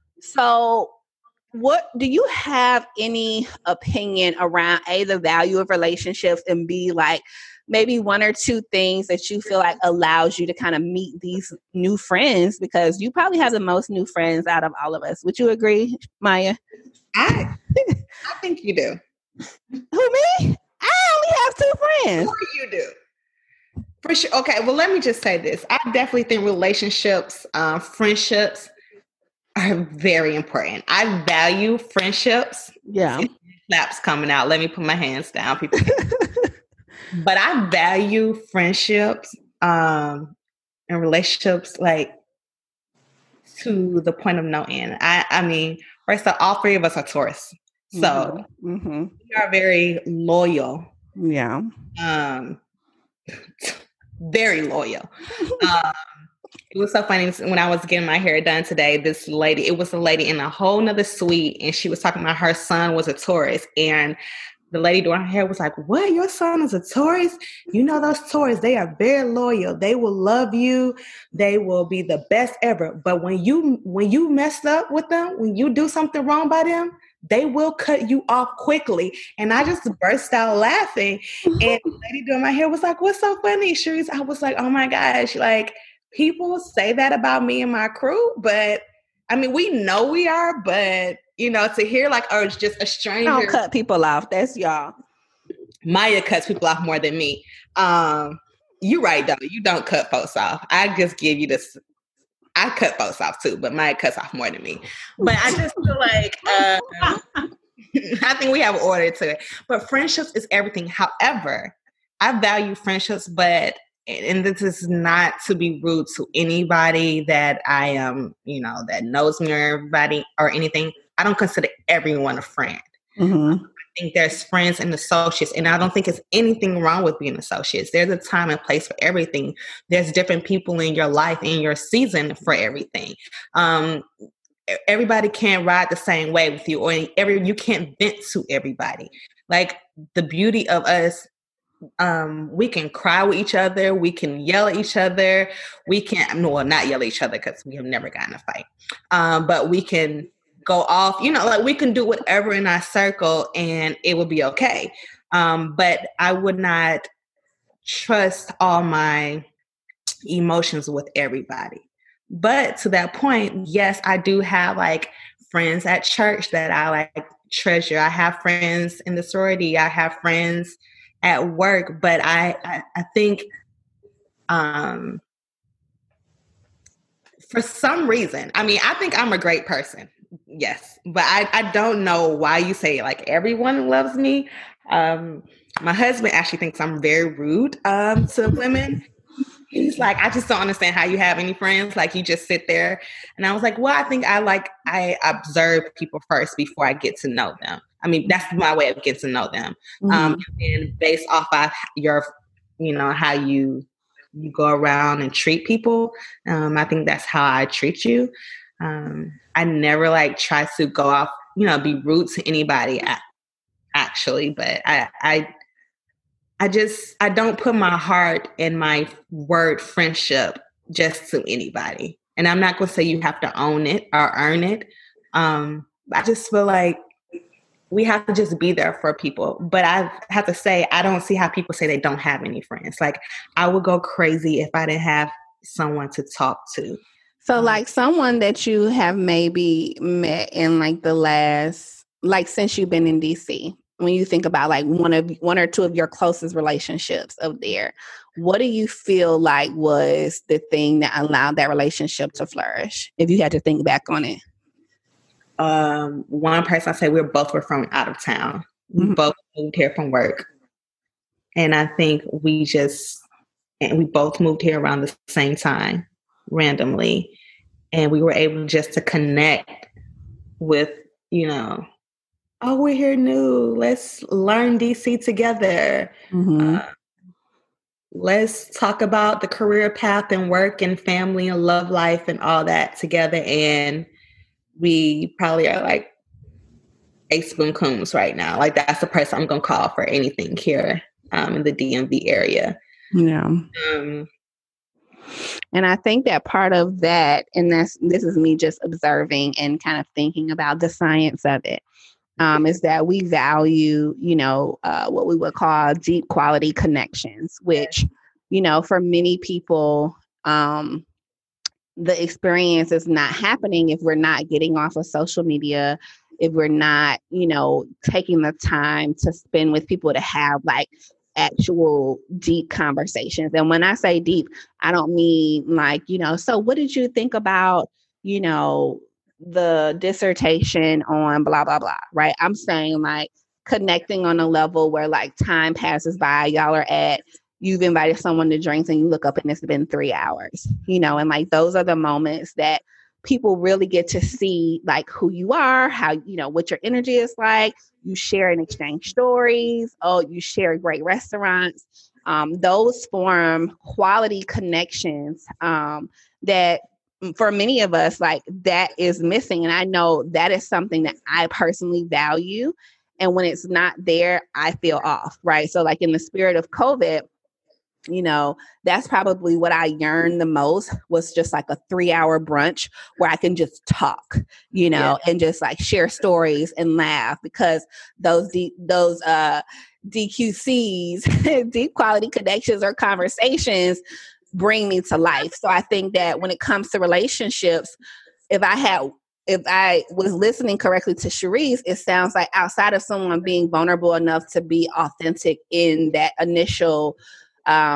So what do you have any opinion around A, the value of relationships, and B, like maybe one or two things that you feel like allows you to kind of meet these new friends, because you probably have the most new friends out of all of us. Would you agree, Maya? I I think you do. Who, me? I only have two friends. What do you do? For sure. Okay, well, let me just say this. I definitely think relationships, um, friendships are very important. I value friendships. Yeah. Slaps coming out. Let me put my hands down, people. But I value friendships um, and relationships like to the point of no end. I, I mean, first of all, all three of us are Taurus. So mm-hmm. we are very loyal. Yeah. Um, very loyal. um, it was so funny when I was getting my hair done today. This lady, it was a lady in a whole nother suite, and she was talking about her son was a Taurus, and the lady doing her hair was like, what? Your son is a Taurus? You know, those Taurus, they are very loyal. They will love you. They will be the best ever. But when you when you messed up with them, when you do something wrong by them, they will cut you off quickly. And I just burst out laughing. And the lady doing my hair was like, what's so funny, Cherise? I was like, oh my gosh, like people say that about me and my crew, but I mean, we know we are, but you know, to hear like, oh, it's just a stranger. Don't cut people off. That's y'all. Maya cuts people off more than me. Um, You're right, though. You don't cut folks off. I just give you this. I cut folks off too, but mine cuts off more than me. But I just feel like uh, I think we have order to it. But friendships is everything. However, I value friendships, but and this is not to be rude to anybody that I am, um, you know, that knows me or everybody or anything. I don't consider everyone a friend. Mm-hmm. I think there's friends and associates, and I don't think it's anything wrong with being associates. There's a time and place for everything. There's different people in your life, in your season for everything. Um, everybody can't ride the same way with you, or every you can't vent to everybody. Like the beauty of us, um, we can cry with each other, we can yell at each other, we can no, well, not yell at each other because we have never gotten in a fight, um, but we can go off, you know, like we can do whatever in our circle and it will be okay. Um, but I would not trust all my emotions with everybody. But to that point, yes, I do have like friends at church that I like treasure. I have friends in the sorority. I have friends at work. But I, I, I think um, for some reason, I mean, I think I'm a great person. Yes, but I, I don't know why you say like everyone loves me. Um, my husband actually thinks I'm very rude um, to women. He's like, I just don't understand how you have any friends. Like you just sit there. And I was like, well, I think I like, I observe people first before I get to know them. I mean, that's my way of getting to know them. Mm-hmm. Um, and based off of your, you know, how you, you go around and treat people. Um, I think that's how I treat you. Um, I never like try to go off, you know, be rude to anybody actually, but I, I, I just, I don't put my heart and my word friendship just to anybody. And I'm not going to say you have to own it or earn it. Um, I just feel like we have to just be there for people. But I have to say, I don't see how people say they don't have any friends. Like I would go crazy if I didn't have someone to talk to. So like someone that you have maybe met in like the last, like since you've been in D C, when you think about like one of one or two of your closest relationships of there, what do you feel like was the thing that allowed that relationship to flourish? If you had to think back on it. Um, one person I say we're both were from out of town. Mm-hmm. We both moved here from work. And I think we just, and we both moved here around the same time, randomly. And we were able just to connect with, you know, oh, we're here new. Let's learn D C together. Mm-hmm. Uh, let's talk about the career path and work and family and love life and all that together. And we probably are like ace boon coombs right now. Like that's the person I'm going to call for anything here um, in the D M V area. Yeah. Um, And I think that part of that, and that's, this is me just observing and kind of thinking about the science of it, um, is that we value, you know, uh, what we would call deep quality connections, which, you know, for many people, um, the experience is not happening if we're not getting off of social media, if we're not, you know, taking the time to spend with people to have like actual deep conversations. And when I say deep, I don't mean like, you know, so what did you think about, you know, the dissertation on blah, blah, blah, right? I'm saying like connecting on a level where like time passes by, y'all are at, you've invited someone to drinks and you look up and it's been three hours, you know, and like those are the moments that people really get to see like who you are, how, you know, what your energy is like. You share and exchange stories. Oh, you share great restaurants. Um, those form quality connections um, that for many of us, like that is missing. And I know that is something that I personally value. And when it's not there, I feel off, right? So like in the spirit of COVID, you know, that's probably what I yearned the most was just like a three hour brunch where I can just talk, you know, yeah. and just like share stories and laugh because those, D, those, uh, D Q Cs, deep quality connections or conversations bring me to life. So I think that when it comes to relationships, if I had, if I was listening correctly to Cherise, it sounds like outside of someone being vulnerable enough to be authentic in that initial um,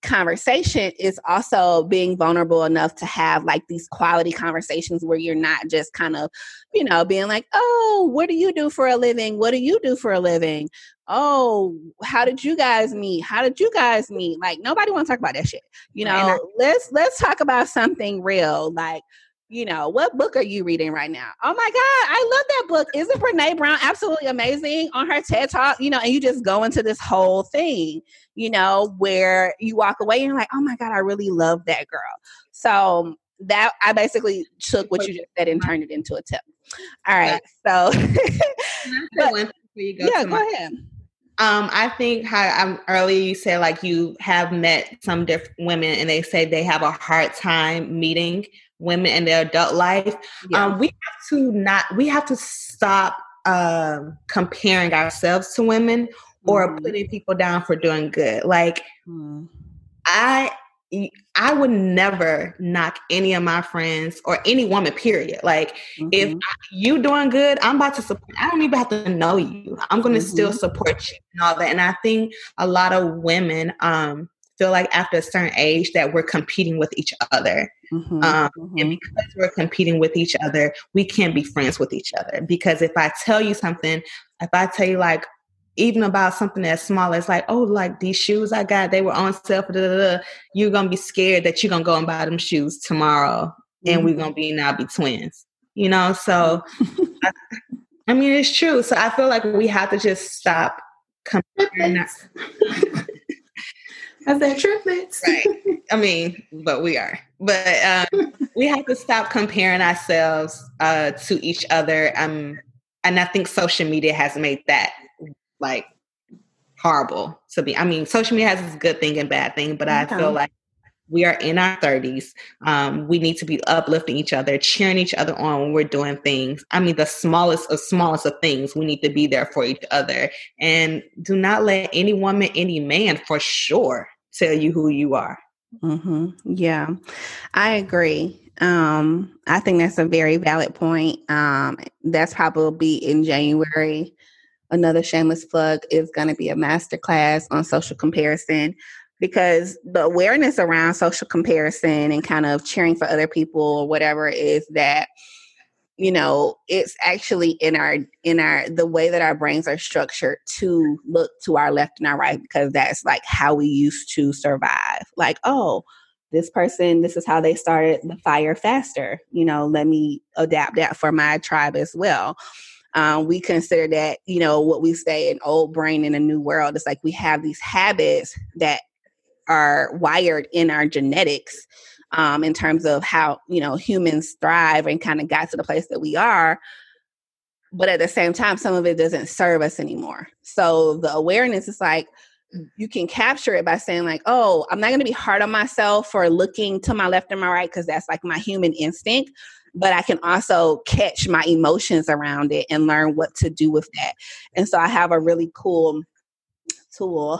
conversation is also being vulnerable enough to have like these quality conversations where you're not just kind of, you know, being like, oh, what do you do for a living? What do you do for a living? Oh, how did you guys meet? How did you guys meet? Like, nobody wants to talk about that shit. You know, I- let's, let's talk about something real. Like, you know, what book are you reading right now? Oh my God, I love that book. Isn't Brene Brown absolutely amazing on her TED Talk? You know, and you just go into this whole thing, you know, where you walk away and you're like, oh my God, I really love that girl. So that I basically took what you just said and turned it into a tip. All right. So but, you go yeah, go my, ahead. Um, I think how I'm earlier you said like you have met some different women and they say they have a hard time meeting women in their adult life. Yeah. Um, we have to not, we have to stop uh, comparing ourselves to women or mm. putting people down for doing good. Like mm. I, I would never knock any of my friends or any woman, period. Like mm-hmm. if I, you doing good, I'm about to support. I don't even have to know you. I'm going to mm-hmm. still support you and all that. And I think a lot of women um, feel like after a certain age that we're competing with each other. Mm-hmm. Um, mm-hmm. And because we're competing with each other, we can't be friends with each other. Because if I tell you something, if I tell you like, even about something as small as like, oh, like these shoes I got, they were on sale for da, da, da. You're going to be scared that you're going to go and buy them shoes tomorrow mm-hmm. and we're going to be now be twins, you know? So, I, I mean, it's true. So I feel like we have to just stop comparing. I said triplets. Right. I mean, but we are. But um, we have to stop comparing ourselves uh, to each other. Um, and I think social media has made that like horrible to be. I mean, social media has its good thing and bad thing, but okay. I feel like we are in our thirties. Um, we need to be uplifting each other, cheering each other on when we're doing things. I mean, the smallest of smallest of things, we need to be there for each other. And do not let any woman, any man for sure tell you who you are. Mm-hmm. Yeah, I agree. Um, I think that's a very valid point. Um, that's probably in January. Another shameless plug is going to be a masterclass on social comparison, because the awareness around social comparison and kind of cheering for other people or whatever is that, you know, it's actually in our, in our, the way that our brains are structured to look to our left and our right, because that's like how we used to survive. Like, oh, this person, this is how they started the fire faster. You know, let me adapt that for my tribe as well. Um, we consider that, you know, what we say an old brain in a new world. It's like we have these habits that are wired in our genetics um, in terms of how, you know, humans thrive and kind of got to the place that we are. But at the same time, some of it doesn't serve us anymore. So the awareness is like, you can capture it by saying like, oh, I'm not going to be hard on myself for looking to my left and my right, because that's like my human instinct. But I can also catch my emotions around it and learn what to do with that. And so I have a really cool tool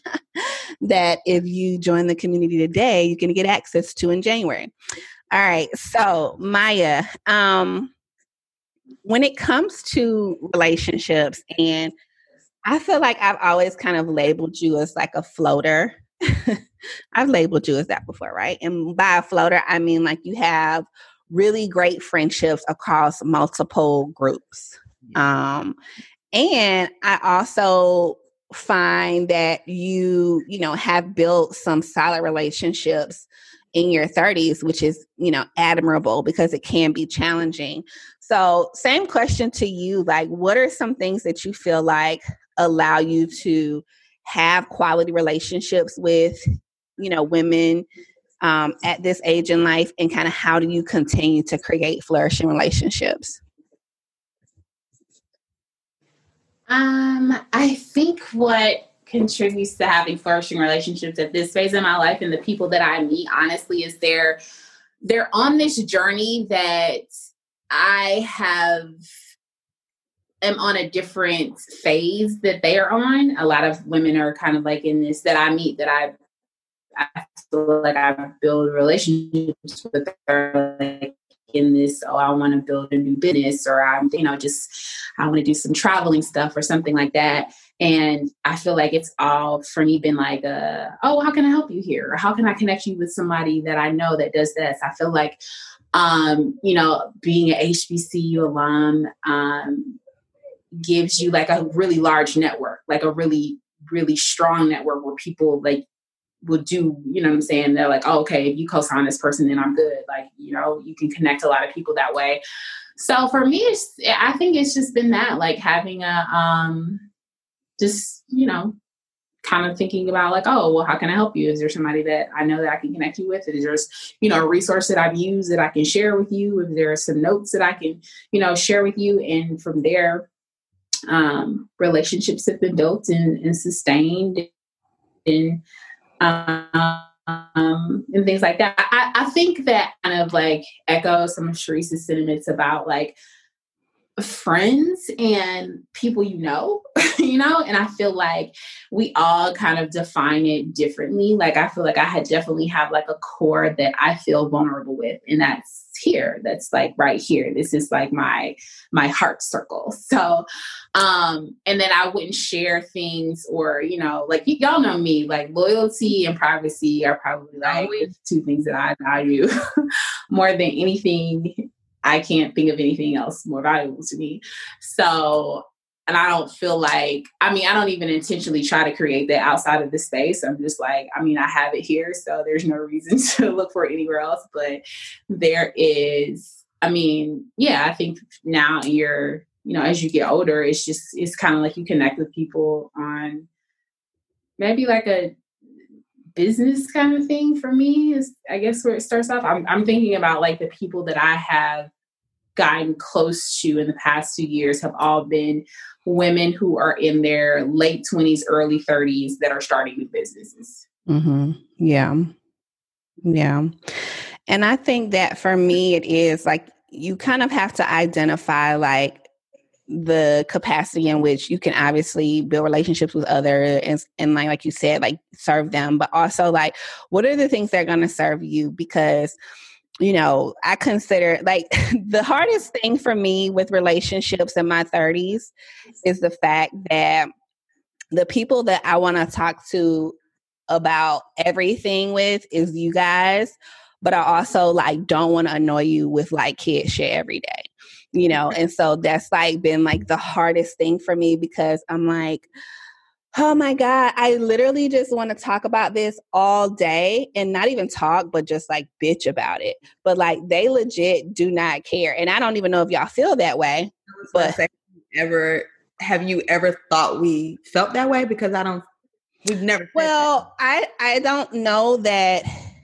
that if you join the community today, you can get access to in January. All right. So Maya, um, when it comes to relationships, and I feel like I've always kind of labeled you as like a floater. I've labeled you as that before, right? And by a floater, I mean like you have really great friendships across multiple groups. Um, and I also find that you, you know, have built some solid relationships in your thirties, which is, you know, admirable because it can be challenging. So same question to you, like, what are some things that you feel like allow you to have quality relationships with, you know, women Um, at this age in life, and kind of how do you continue to create flourishing relationships? Um, I think what contributes to having flourishing relationships at this phase of my life and the people that I meet, honestly, is they're they're on this journey that I have am on a different phase that they are on. A lot of women are kind of like in this that I meet that I I feel like I build relationships with her like in this, oh, I want to build a new business, or I'm, you know, just, I want to do some traveling stuff or something like that. And I feel like it's all for me been like, uh, oh, how can I help you here? Or how can I connect you with somebody that I know that does this? I feel like, um, you know, being an H B C U alum um, gives you like a really large network, like a really, really strong network where people like will do, you know what I'm saying? They're like, oh, okay, if you co-sign this person, then I'm good. Like, you know, you can connect a lot of people that way. So for me, it's, I think it's just been that, like having a, um, just, you know, kind of thinking about like, oh, well, how can I help you? Is there somebody that I know that I can connect you with? Is there, you know, a resource that I've used that I can share with you? If there are some notes that I can, you know, share with you. And from there, um, relationships have been built and, and sustained and, um, and things like that. I, I think that kind of like echoes some of Sherese's sentiments about like friends and people, you know, you know, and I feel like we all kind of define it differently. Like, I feel like I had definitely have like a core that I feel vulnerable with, and that's here. That's like right here. This is like my, my heart circle. So, um, and then I wouldn't share things or, you know, like y- y'all know me, like loyalty and privacy are probably like the two things that I value more than anything. I can't think of anything else more valuable to me. So, and I don't feel like, I mean, I don't even intentionally try to create that outside of the space. I'm just like, I mean, I have it here, so there's no reason to look for it anywhere else. But there is, I mean, yeah, I think now you're, you know, as you get older, it's just, it's kind of like you connect with people on maybe like a business kind of thing. For me is, I guess, where it starts off. I'm, I'm thinking about like the people that I have gotten close to in the past two years have all been women who are in their late twenties, early thirties that are starting new businesses. Mm-hmm. Yeah. Yeah. And I think that for me, it is like, you kind of have to identify like the capacity in which you can obviously build relationships with others and, and like, like you said, like serve them, but also like, what are the things that are going to serve you? Because, you know, I consider like the hardest thing for me with relationships in my thirties is the fact that the people that I want to talk to about everything with is you guys, but I also like don't want to annoy you with like kid shit every day, you know? And so that's like been like the hardest thing for me, because I'm like, oh my God, I literally just want to talk about this all day, and not even talk, but just like bitch about it. But like they legit do not care. And I don't even know if y'all feel that way. But say, ever have you ever thought we felt that way? Because I don't, we've never said well, that. I I don't know that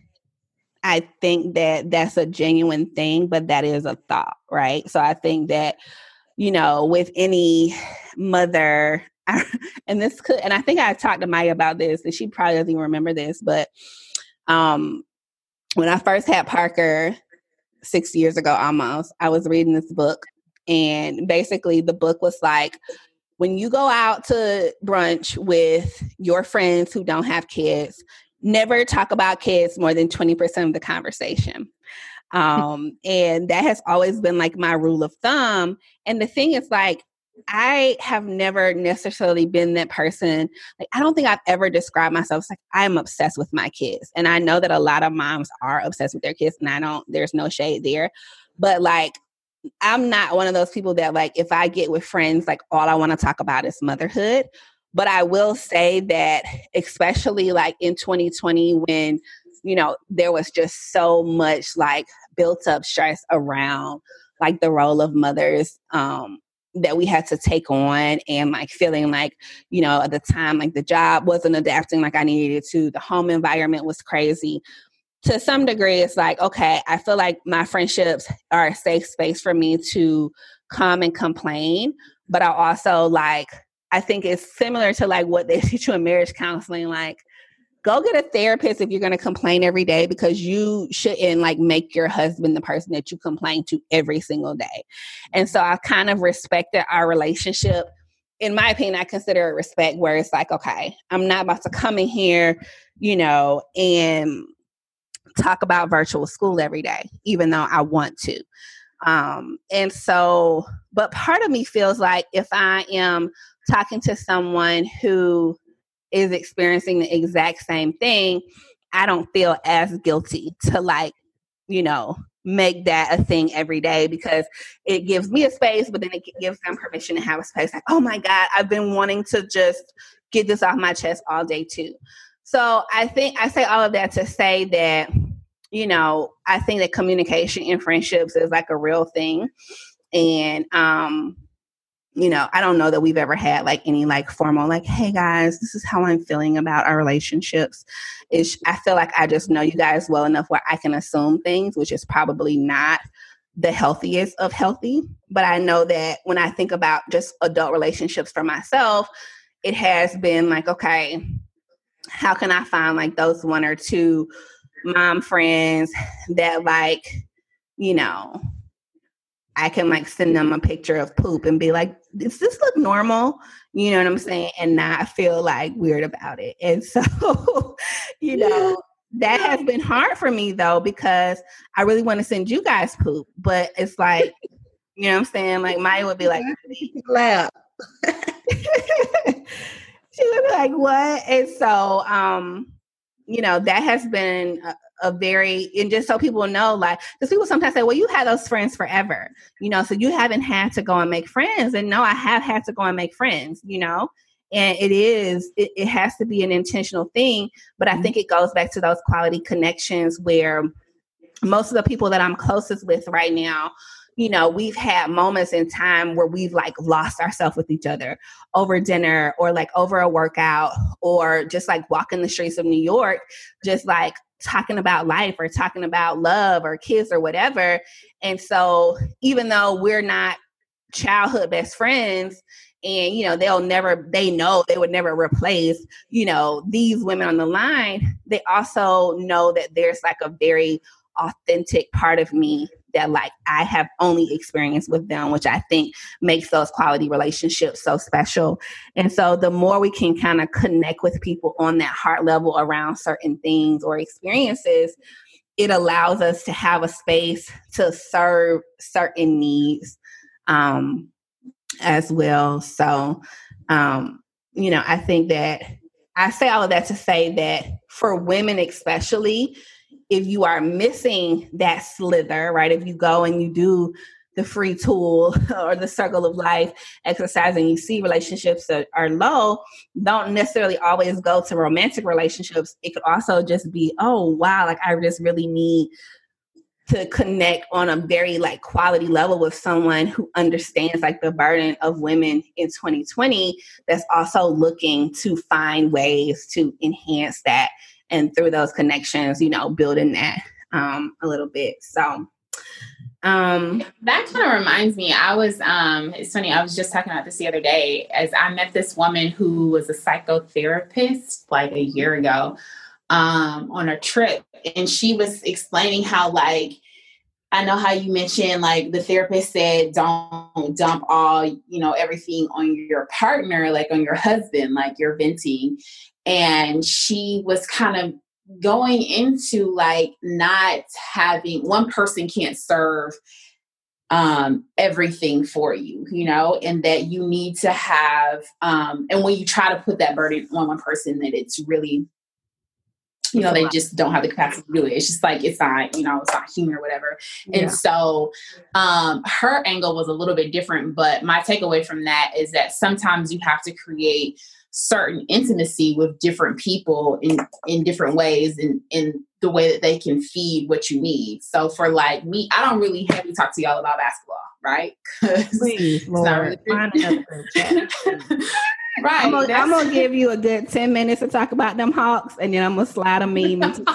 I think that that's a genuine thing, but that is a thought, right? So I think that, you know, with any mother, and this could, and I think I talked to Maya about this, and she probably doesn't even remember this, but um, when I first had Parker six years ago almost, I was reading this book, and basically the book was like, when you go out to brunch with your friends who don't have kids, never talk about kids more than twenty percent of the conversation. Um, and that has always been like my rule of thumb. And the thing is like, I have never necessarily been that person. Like, I don't think I've ever described myself as like, I'm obsessed with my kids. And I know that a lot of moms are obsessed with their kids, and I don't, there's no shade there. But like, I'm not one of those people that like, if I get with friends, like all I want to talk about is motherhood. But I will say that, especially like in twenty twenty, when, you know, there was just so much like built up stress around like the role of mothers, um, that we had to take on, and like feeling like, you know, at the time, like the job wasn't adapting like I needed to, the home environment was crazy. To some degree, it's like, okay, I feel like my friendships are a safe space for me to come and complain. But I also like, I think it's similar to like what they teach you in marriage counseling, like, go get a therapist if you're going to complain every day, because you shouldn't like make your husband the person that you complain to every single day. And so I've kind of respected our relationship. In my opinion, I consider it respect, where it's like, okay, I'm not about to come in here, you know, and talk about virtual school every day, even though I want to. Um, and so, but part of me feels like if I am talking to someone who is experiencing the exact same thing, I don't feel as guilty to like, you know, make that a thing every day, because it gives me a space, but then it gives them permission to have a space. Like, oh my God, I've been wanting to just get this off my chest all day too. So I think I say all of that to say that, you know, I think that communication in friendships is like a real thing. And, um, you know, I don't know that we've ever had like any like formal, like, hey guys, this is how I'm feeling about our relationships. Is I feel like I just know you guys well enough where I can assume things, which is probably not the healthiest of healthy. But I know that when I think about just adult relationships for myself, it has been like, okay, how can I find like those one or two mom friends that like, you know, I can like send them a picture of poop and be like, does this look normal? You know what I'm saying? And not feel like weird about it. And so, you know, that has been hard for me though, because I really want to send you guys poop, but it's like, you know what I'm saying? Like Maya would be like, laugh. She would be like, what? And so, um, you know, that has been a, a very, and just so people know, like, because people sometimes say, well, you had those friends forever, you know, so you haven't had to go and make friends. And no, I have had to go and make friends, you know, and it is, it, it has to be an intentional thing. But I think it goes back to those quality connections where most of the people that I'm closest with right now, you know, we've had moments in time where we've like lost ourselves with each other over dinner or like over a workout or just like walking the streets of New York, just like talking about life or talking about love or kids or whatever. And so even though we're not childhood best friends, and, you know, they'll never, they know they would never replace, you know, these women on the line, they also know that there's like a very authentic part of me that like I have only experienced with them, which I think makes those quality relationships so special. And so the more we can kind of connect with people on that heart level around certain things or experiences, it allows us to have a space to serve certain needs um, as well. So, um, you know, I think that I say all of that to say that for women especially, if you are missing that slither, right? If you go and you do the free tool or the circle of life exercise and you see relationships that are low, don't necessarily always go to romantic relationships. It could also just be, oh, wow, like I just really need to connect on a very like quality level with someone who understands like the burden of women in twenty twenty that's also looking to find ways to enhance that. And through those connections, you know, building that um, a little bit. So um, that kind of reminds me, I was, um, it's funny, I was just talking about this the other day as I met this woman who was a psychotherapist like a year ago um, on a trip. And she was explaining how like, I know how you mentioned like the therapist said, don't dump all, you know, everything on your partner, like on your husband, like you're venting. And she was kind of going into like not having one person can't serve um, everything for you, you know, and that you need to have, um, and when you try to put that burden on one person, that it's really, you know, they just don't have the capacity to do it. It's just like, it's not, you know, it's not human or whatever. Yeah. And so um, her angle was a little bit different, but my takeaway from that is that sometimes you have to create certain intimacy with different people in, in different ways and in the way that they can feed what you need. So for like me, I don't really have to talk to y'all about basketball, right? Please, Lord, find another chat. Right. I'm gonna, I'm gonna give you a good ten minutes to talk about them Hawks, and then I'm gonna slide a meme into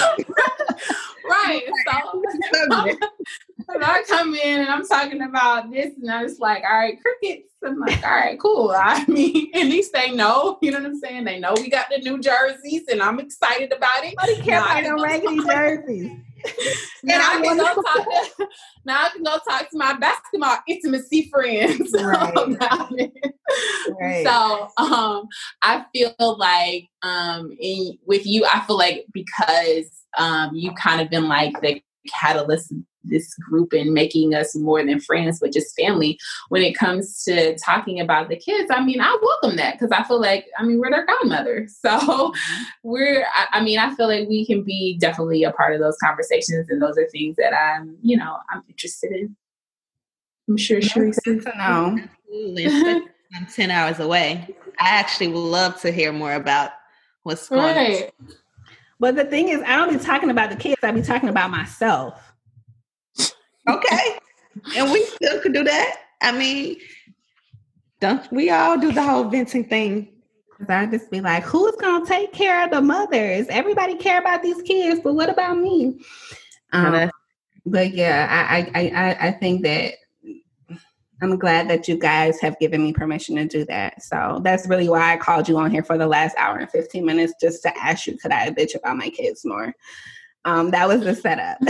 right. So I come in and I'm talking about this, and I was like, all right, crickets. I'm like, all right, cool. I mean, at least they know, you know what I'm saying? They know we got the new jerseys and I'm excited about it. Nobody care about no raggedy jerseys. Now I, I can go talk to, now I can go talk to my basketball intimacy friends right. about it. Right. So um, I feel like um, in, with you, I feel like because um, you kind of been like the catalyst of this group and making us more than friends, but just family. When it comes to talking about the kids, I mean, I welcome that because I feel like, I mean, we're their godmother. So mm-hmm. we're, I, I mean, I feel like we can be definitely a part of those conversations. And those are things that I'm, you know, I'm interested in. I'm sure Sharice is. No. Absolutely. I'm ten hours away. I actually would love to hear more about what's going right. on. But the thing is, I don't be talking about the kids. I be talking about myself. Okay. And we still could do that. I mean, don't we all do the whole venting thing? Because I just be like, who's going to take care of the mothers? Everybody care about these kids, but what about me? Um, but yeah, I, I, I, I think that I'm glad that you guys have given me permission to do that. So that's really why I called you on here for the last hour and fifteen minutes, just to ask you, could I bitch about my kids more? Um, that was the setup.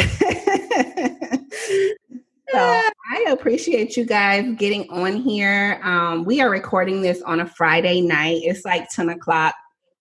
So I appreciate you guys getting on here. Um, we are recording this on a Friday night. It's like ten o'clock.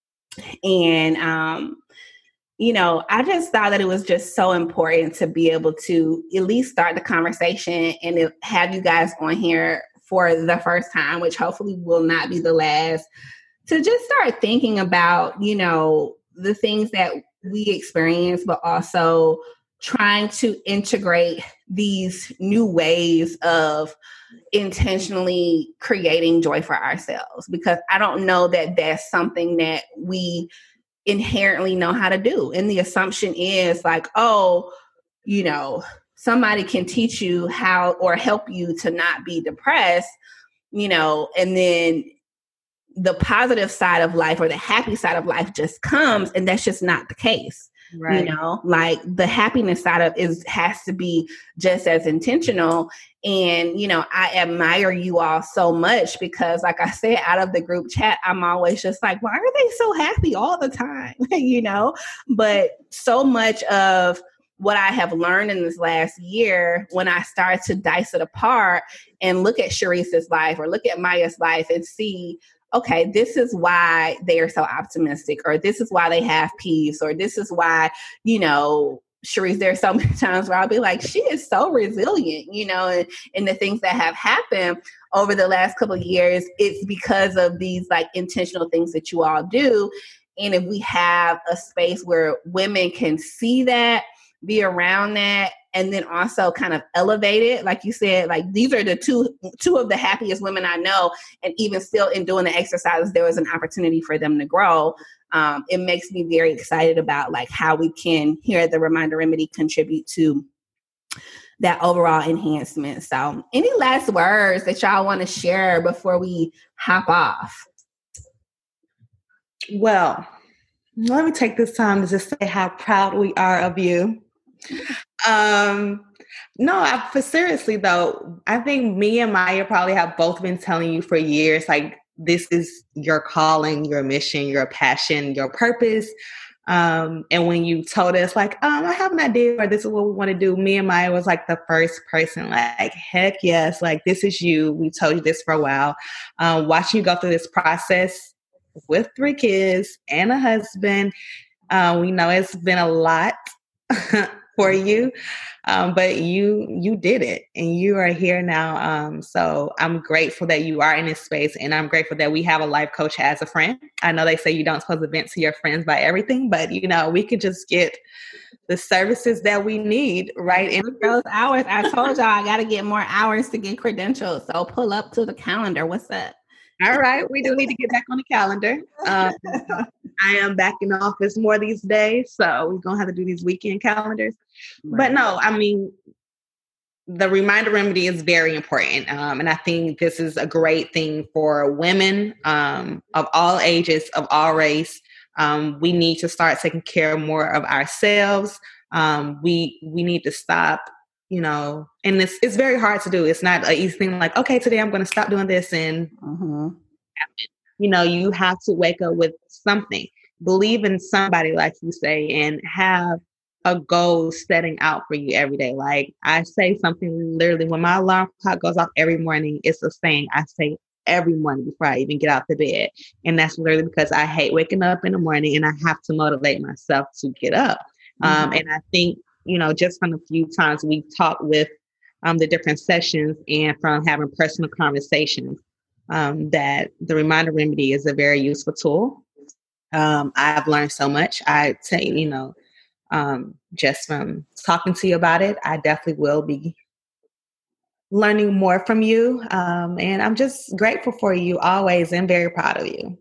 And, um, you know, I just thought that it was just so important to be able to at least start the conversation and have you guys on here for the first time, which hopefully will not be the last, to just start thinking about, you know, the things that we experience, but also trying to integrate these new ways of intentionally creating joy for ourselves, because I don't know that that's something that we inherently know how to do. And the assumption is like, oh, you know, somebody can teach you how or help you to not be depressed, you know, and then the positive side of life or the happy side of life just comes, and that's just not the case. Right. You know, like the happiness side of is has to be just as intentional. And, you know, I admire you all so much because, like I said, out of the group chat, I'm always just like, why are they so happy all the time? You know, but so much of what I have learned in this last year, when I started to dice it apart and look at Sharice's life or look at Maya's life and see, okay, this is why they are so optimistic, or this is why they have peace, or this is why, you know, Sharice, there are so many times where I'll be like, she is so resilient, you know, and, and the things that have happened over the last couple of years, it's because of these like intentional things that you all do. And if we have a space where women can see that, be around that, and then also kind of elevate it. Like you said, like these are the two two of the happiest women I know. And even still in doing the exercises, there was an opportunity for them to grow. Um, it makes me very excited about like how we can, here at the Reminder Remedy, contribute to that overall enhancement. So any last words that y'all want to share before we hop off? Well, let me take this time to just say how proud we are of you. Um, no, I, for seriously though, I think me and Maya probably have both been telling you for years, like, this is your calling, your mission, your passion, your purpose. Um, and when you told us like, um, I have an idea, or this is what we want to do, me and Maya was like the first person, like, heck yes, like this is you. We told you this for a while. Um, watching you go through this process with three kids and a husband, uh, we know it's been a lot for you, um, but you you did it, and you are here now. Um, so I'm grateful that you are in this space, and I'm grateful that we have a life coach as a friend. I know they say you don't supposed to vent to your friends about everything, but you know, we could just get the services that we need right in those hours. I told y'all I got to get more hours to get credentials, so pull up to the calendar. What's up? All right, we do need to get back on the calendar. Um, I am back in the office more these days, so we're gonna have to do these weekend calendars. Right. But no, I mean, the Reminder Remedy is very important, um, and I think this is a great thing for women um, of all ages, of all race. Um, we need to start taking care more of ourselves. Um, we we need to stop you know, and it's, it's very hard to do. It's not an easy thing like, okay, today I'm going to stop doing this and, mm-hmm. you know, you have to wake up with something, believe in somebody, like you say, and have a goal setting out for you every day. Like I say something literally when my alarm clock goes off every morning, it's a saying I say every morning before I even get out the bed. And that's literally because I hate waking up in the morning and I have to motivate myself to get up. Mm-hmm. Um, and I think, you know, just from the few times we've talked with um, the different sessions and from having personal conversations, um, that the Reminder Remedy is a very useful tool. Um, I've learned so much. I say, you know, Um, just from talking to you about it, I definitely will be learning more from you. Um, and I'm just grateful for you always and very proud of you.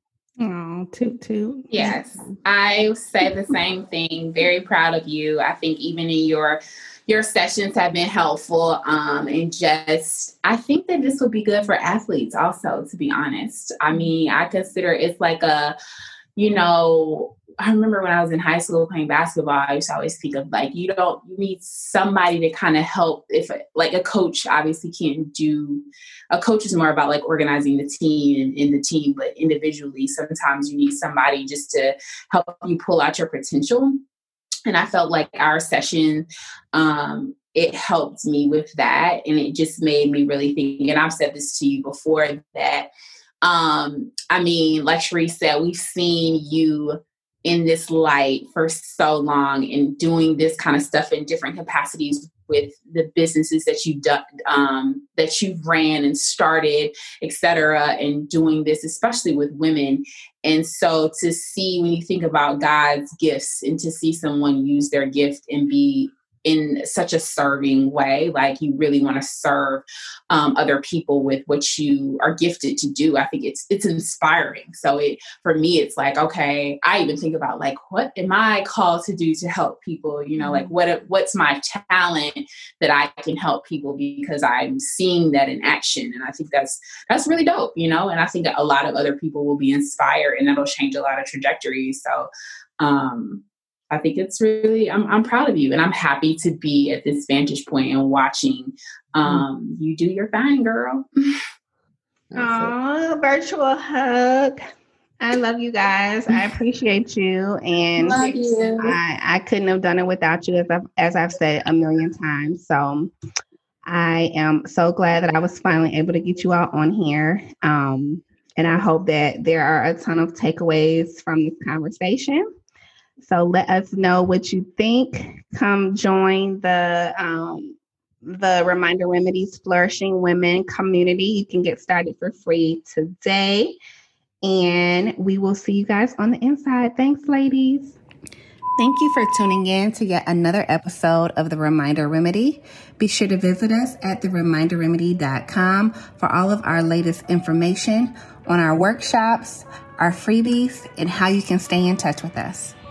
Oh, toot toot. Yes, I say the same thing. Very proud of you. I think even in your your sessions have been helpful. Um, and just, I think that this would be good for athletes also, to be honest. I mean, I consider it's like a, you know, I remember when I was in high school playing basketball, I used to always think of like, you don't, you need somebody to kind of help. If like a coach obviously can't do, a coach is more about like organizing the team and in the team, but individually, sometimes you need somebody just to help you pull out your potential. And I felt like our session, um, it helped me with that. And it just made me really think, and I've said this to you before, that, um, I mean, like Cherie said, we've seen you in this light for so long and doing this kind of stuff in different capacities with the businesses that you've done, um, that you've ran and started, et cetera, and doing this, especially with women. And so to see, when you think about God's gifts and to see someone use their gift and be in such a serving way, like you really want to serve um, other people with what you are gifted to do. I think it's it's inspiring. So it for me, it's like, okay, I even think about like, what am I called to do to help people? You know, like what what's my talent that I can help people, because I'm seeing that in action. And I think that's that's really dope, you know, and I think that a lot of other people will be inspired and that'll change a lot of trajectories. So um I think it's really, I'm I'm proud of you, and I'm happy to be at this vantage point and watching um, you do your thing, girl. Oh, virtual hug. I love you guys. I appreciate you, and love you. I, I couldn't have done it without you, as I've, as I've said a million times. So I am so glad that I was finally able to get you out on here. Um, and I hope that there are a ton of takeaways from this conversation. So let us know what you think. Come join the um, the Reminder Remedies Flourishing Women community. You can get started for free today. And we will see you guys on the inside. Thanks, ladies. Thank you for tuning in to yet another episode of The Reminder Remedy. Be sure to visit us at the reminder remedy dot com for all of our latest information on our workshops, our freebies, and how you can stay in touch with us.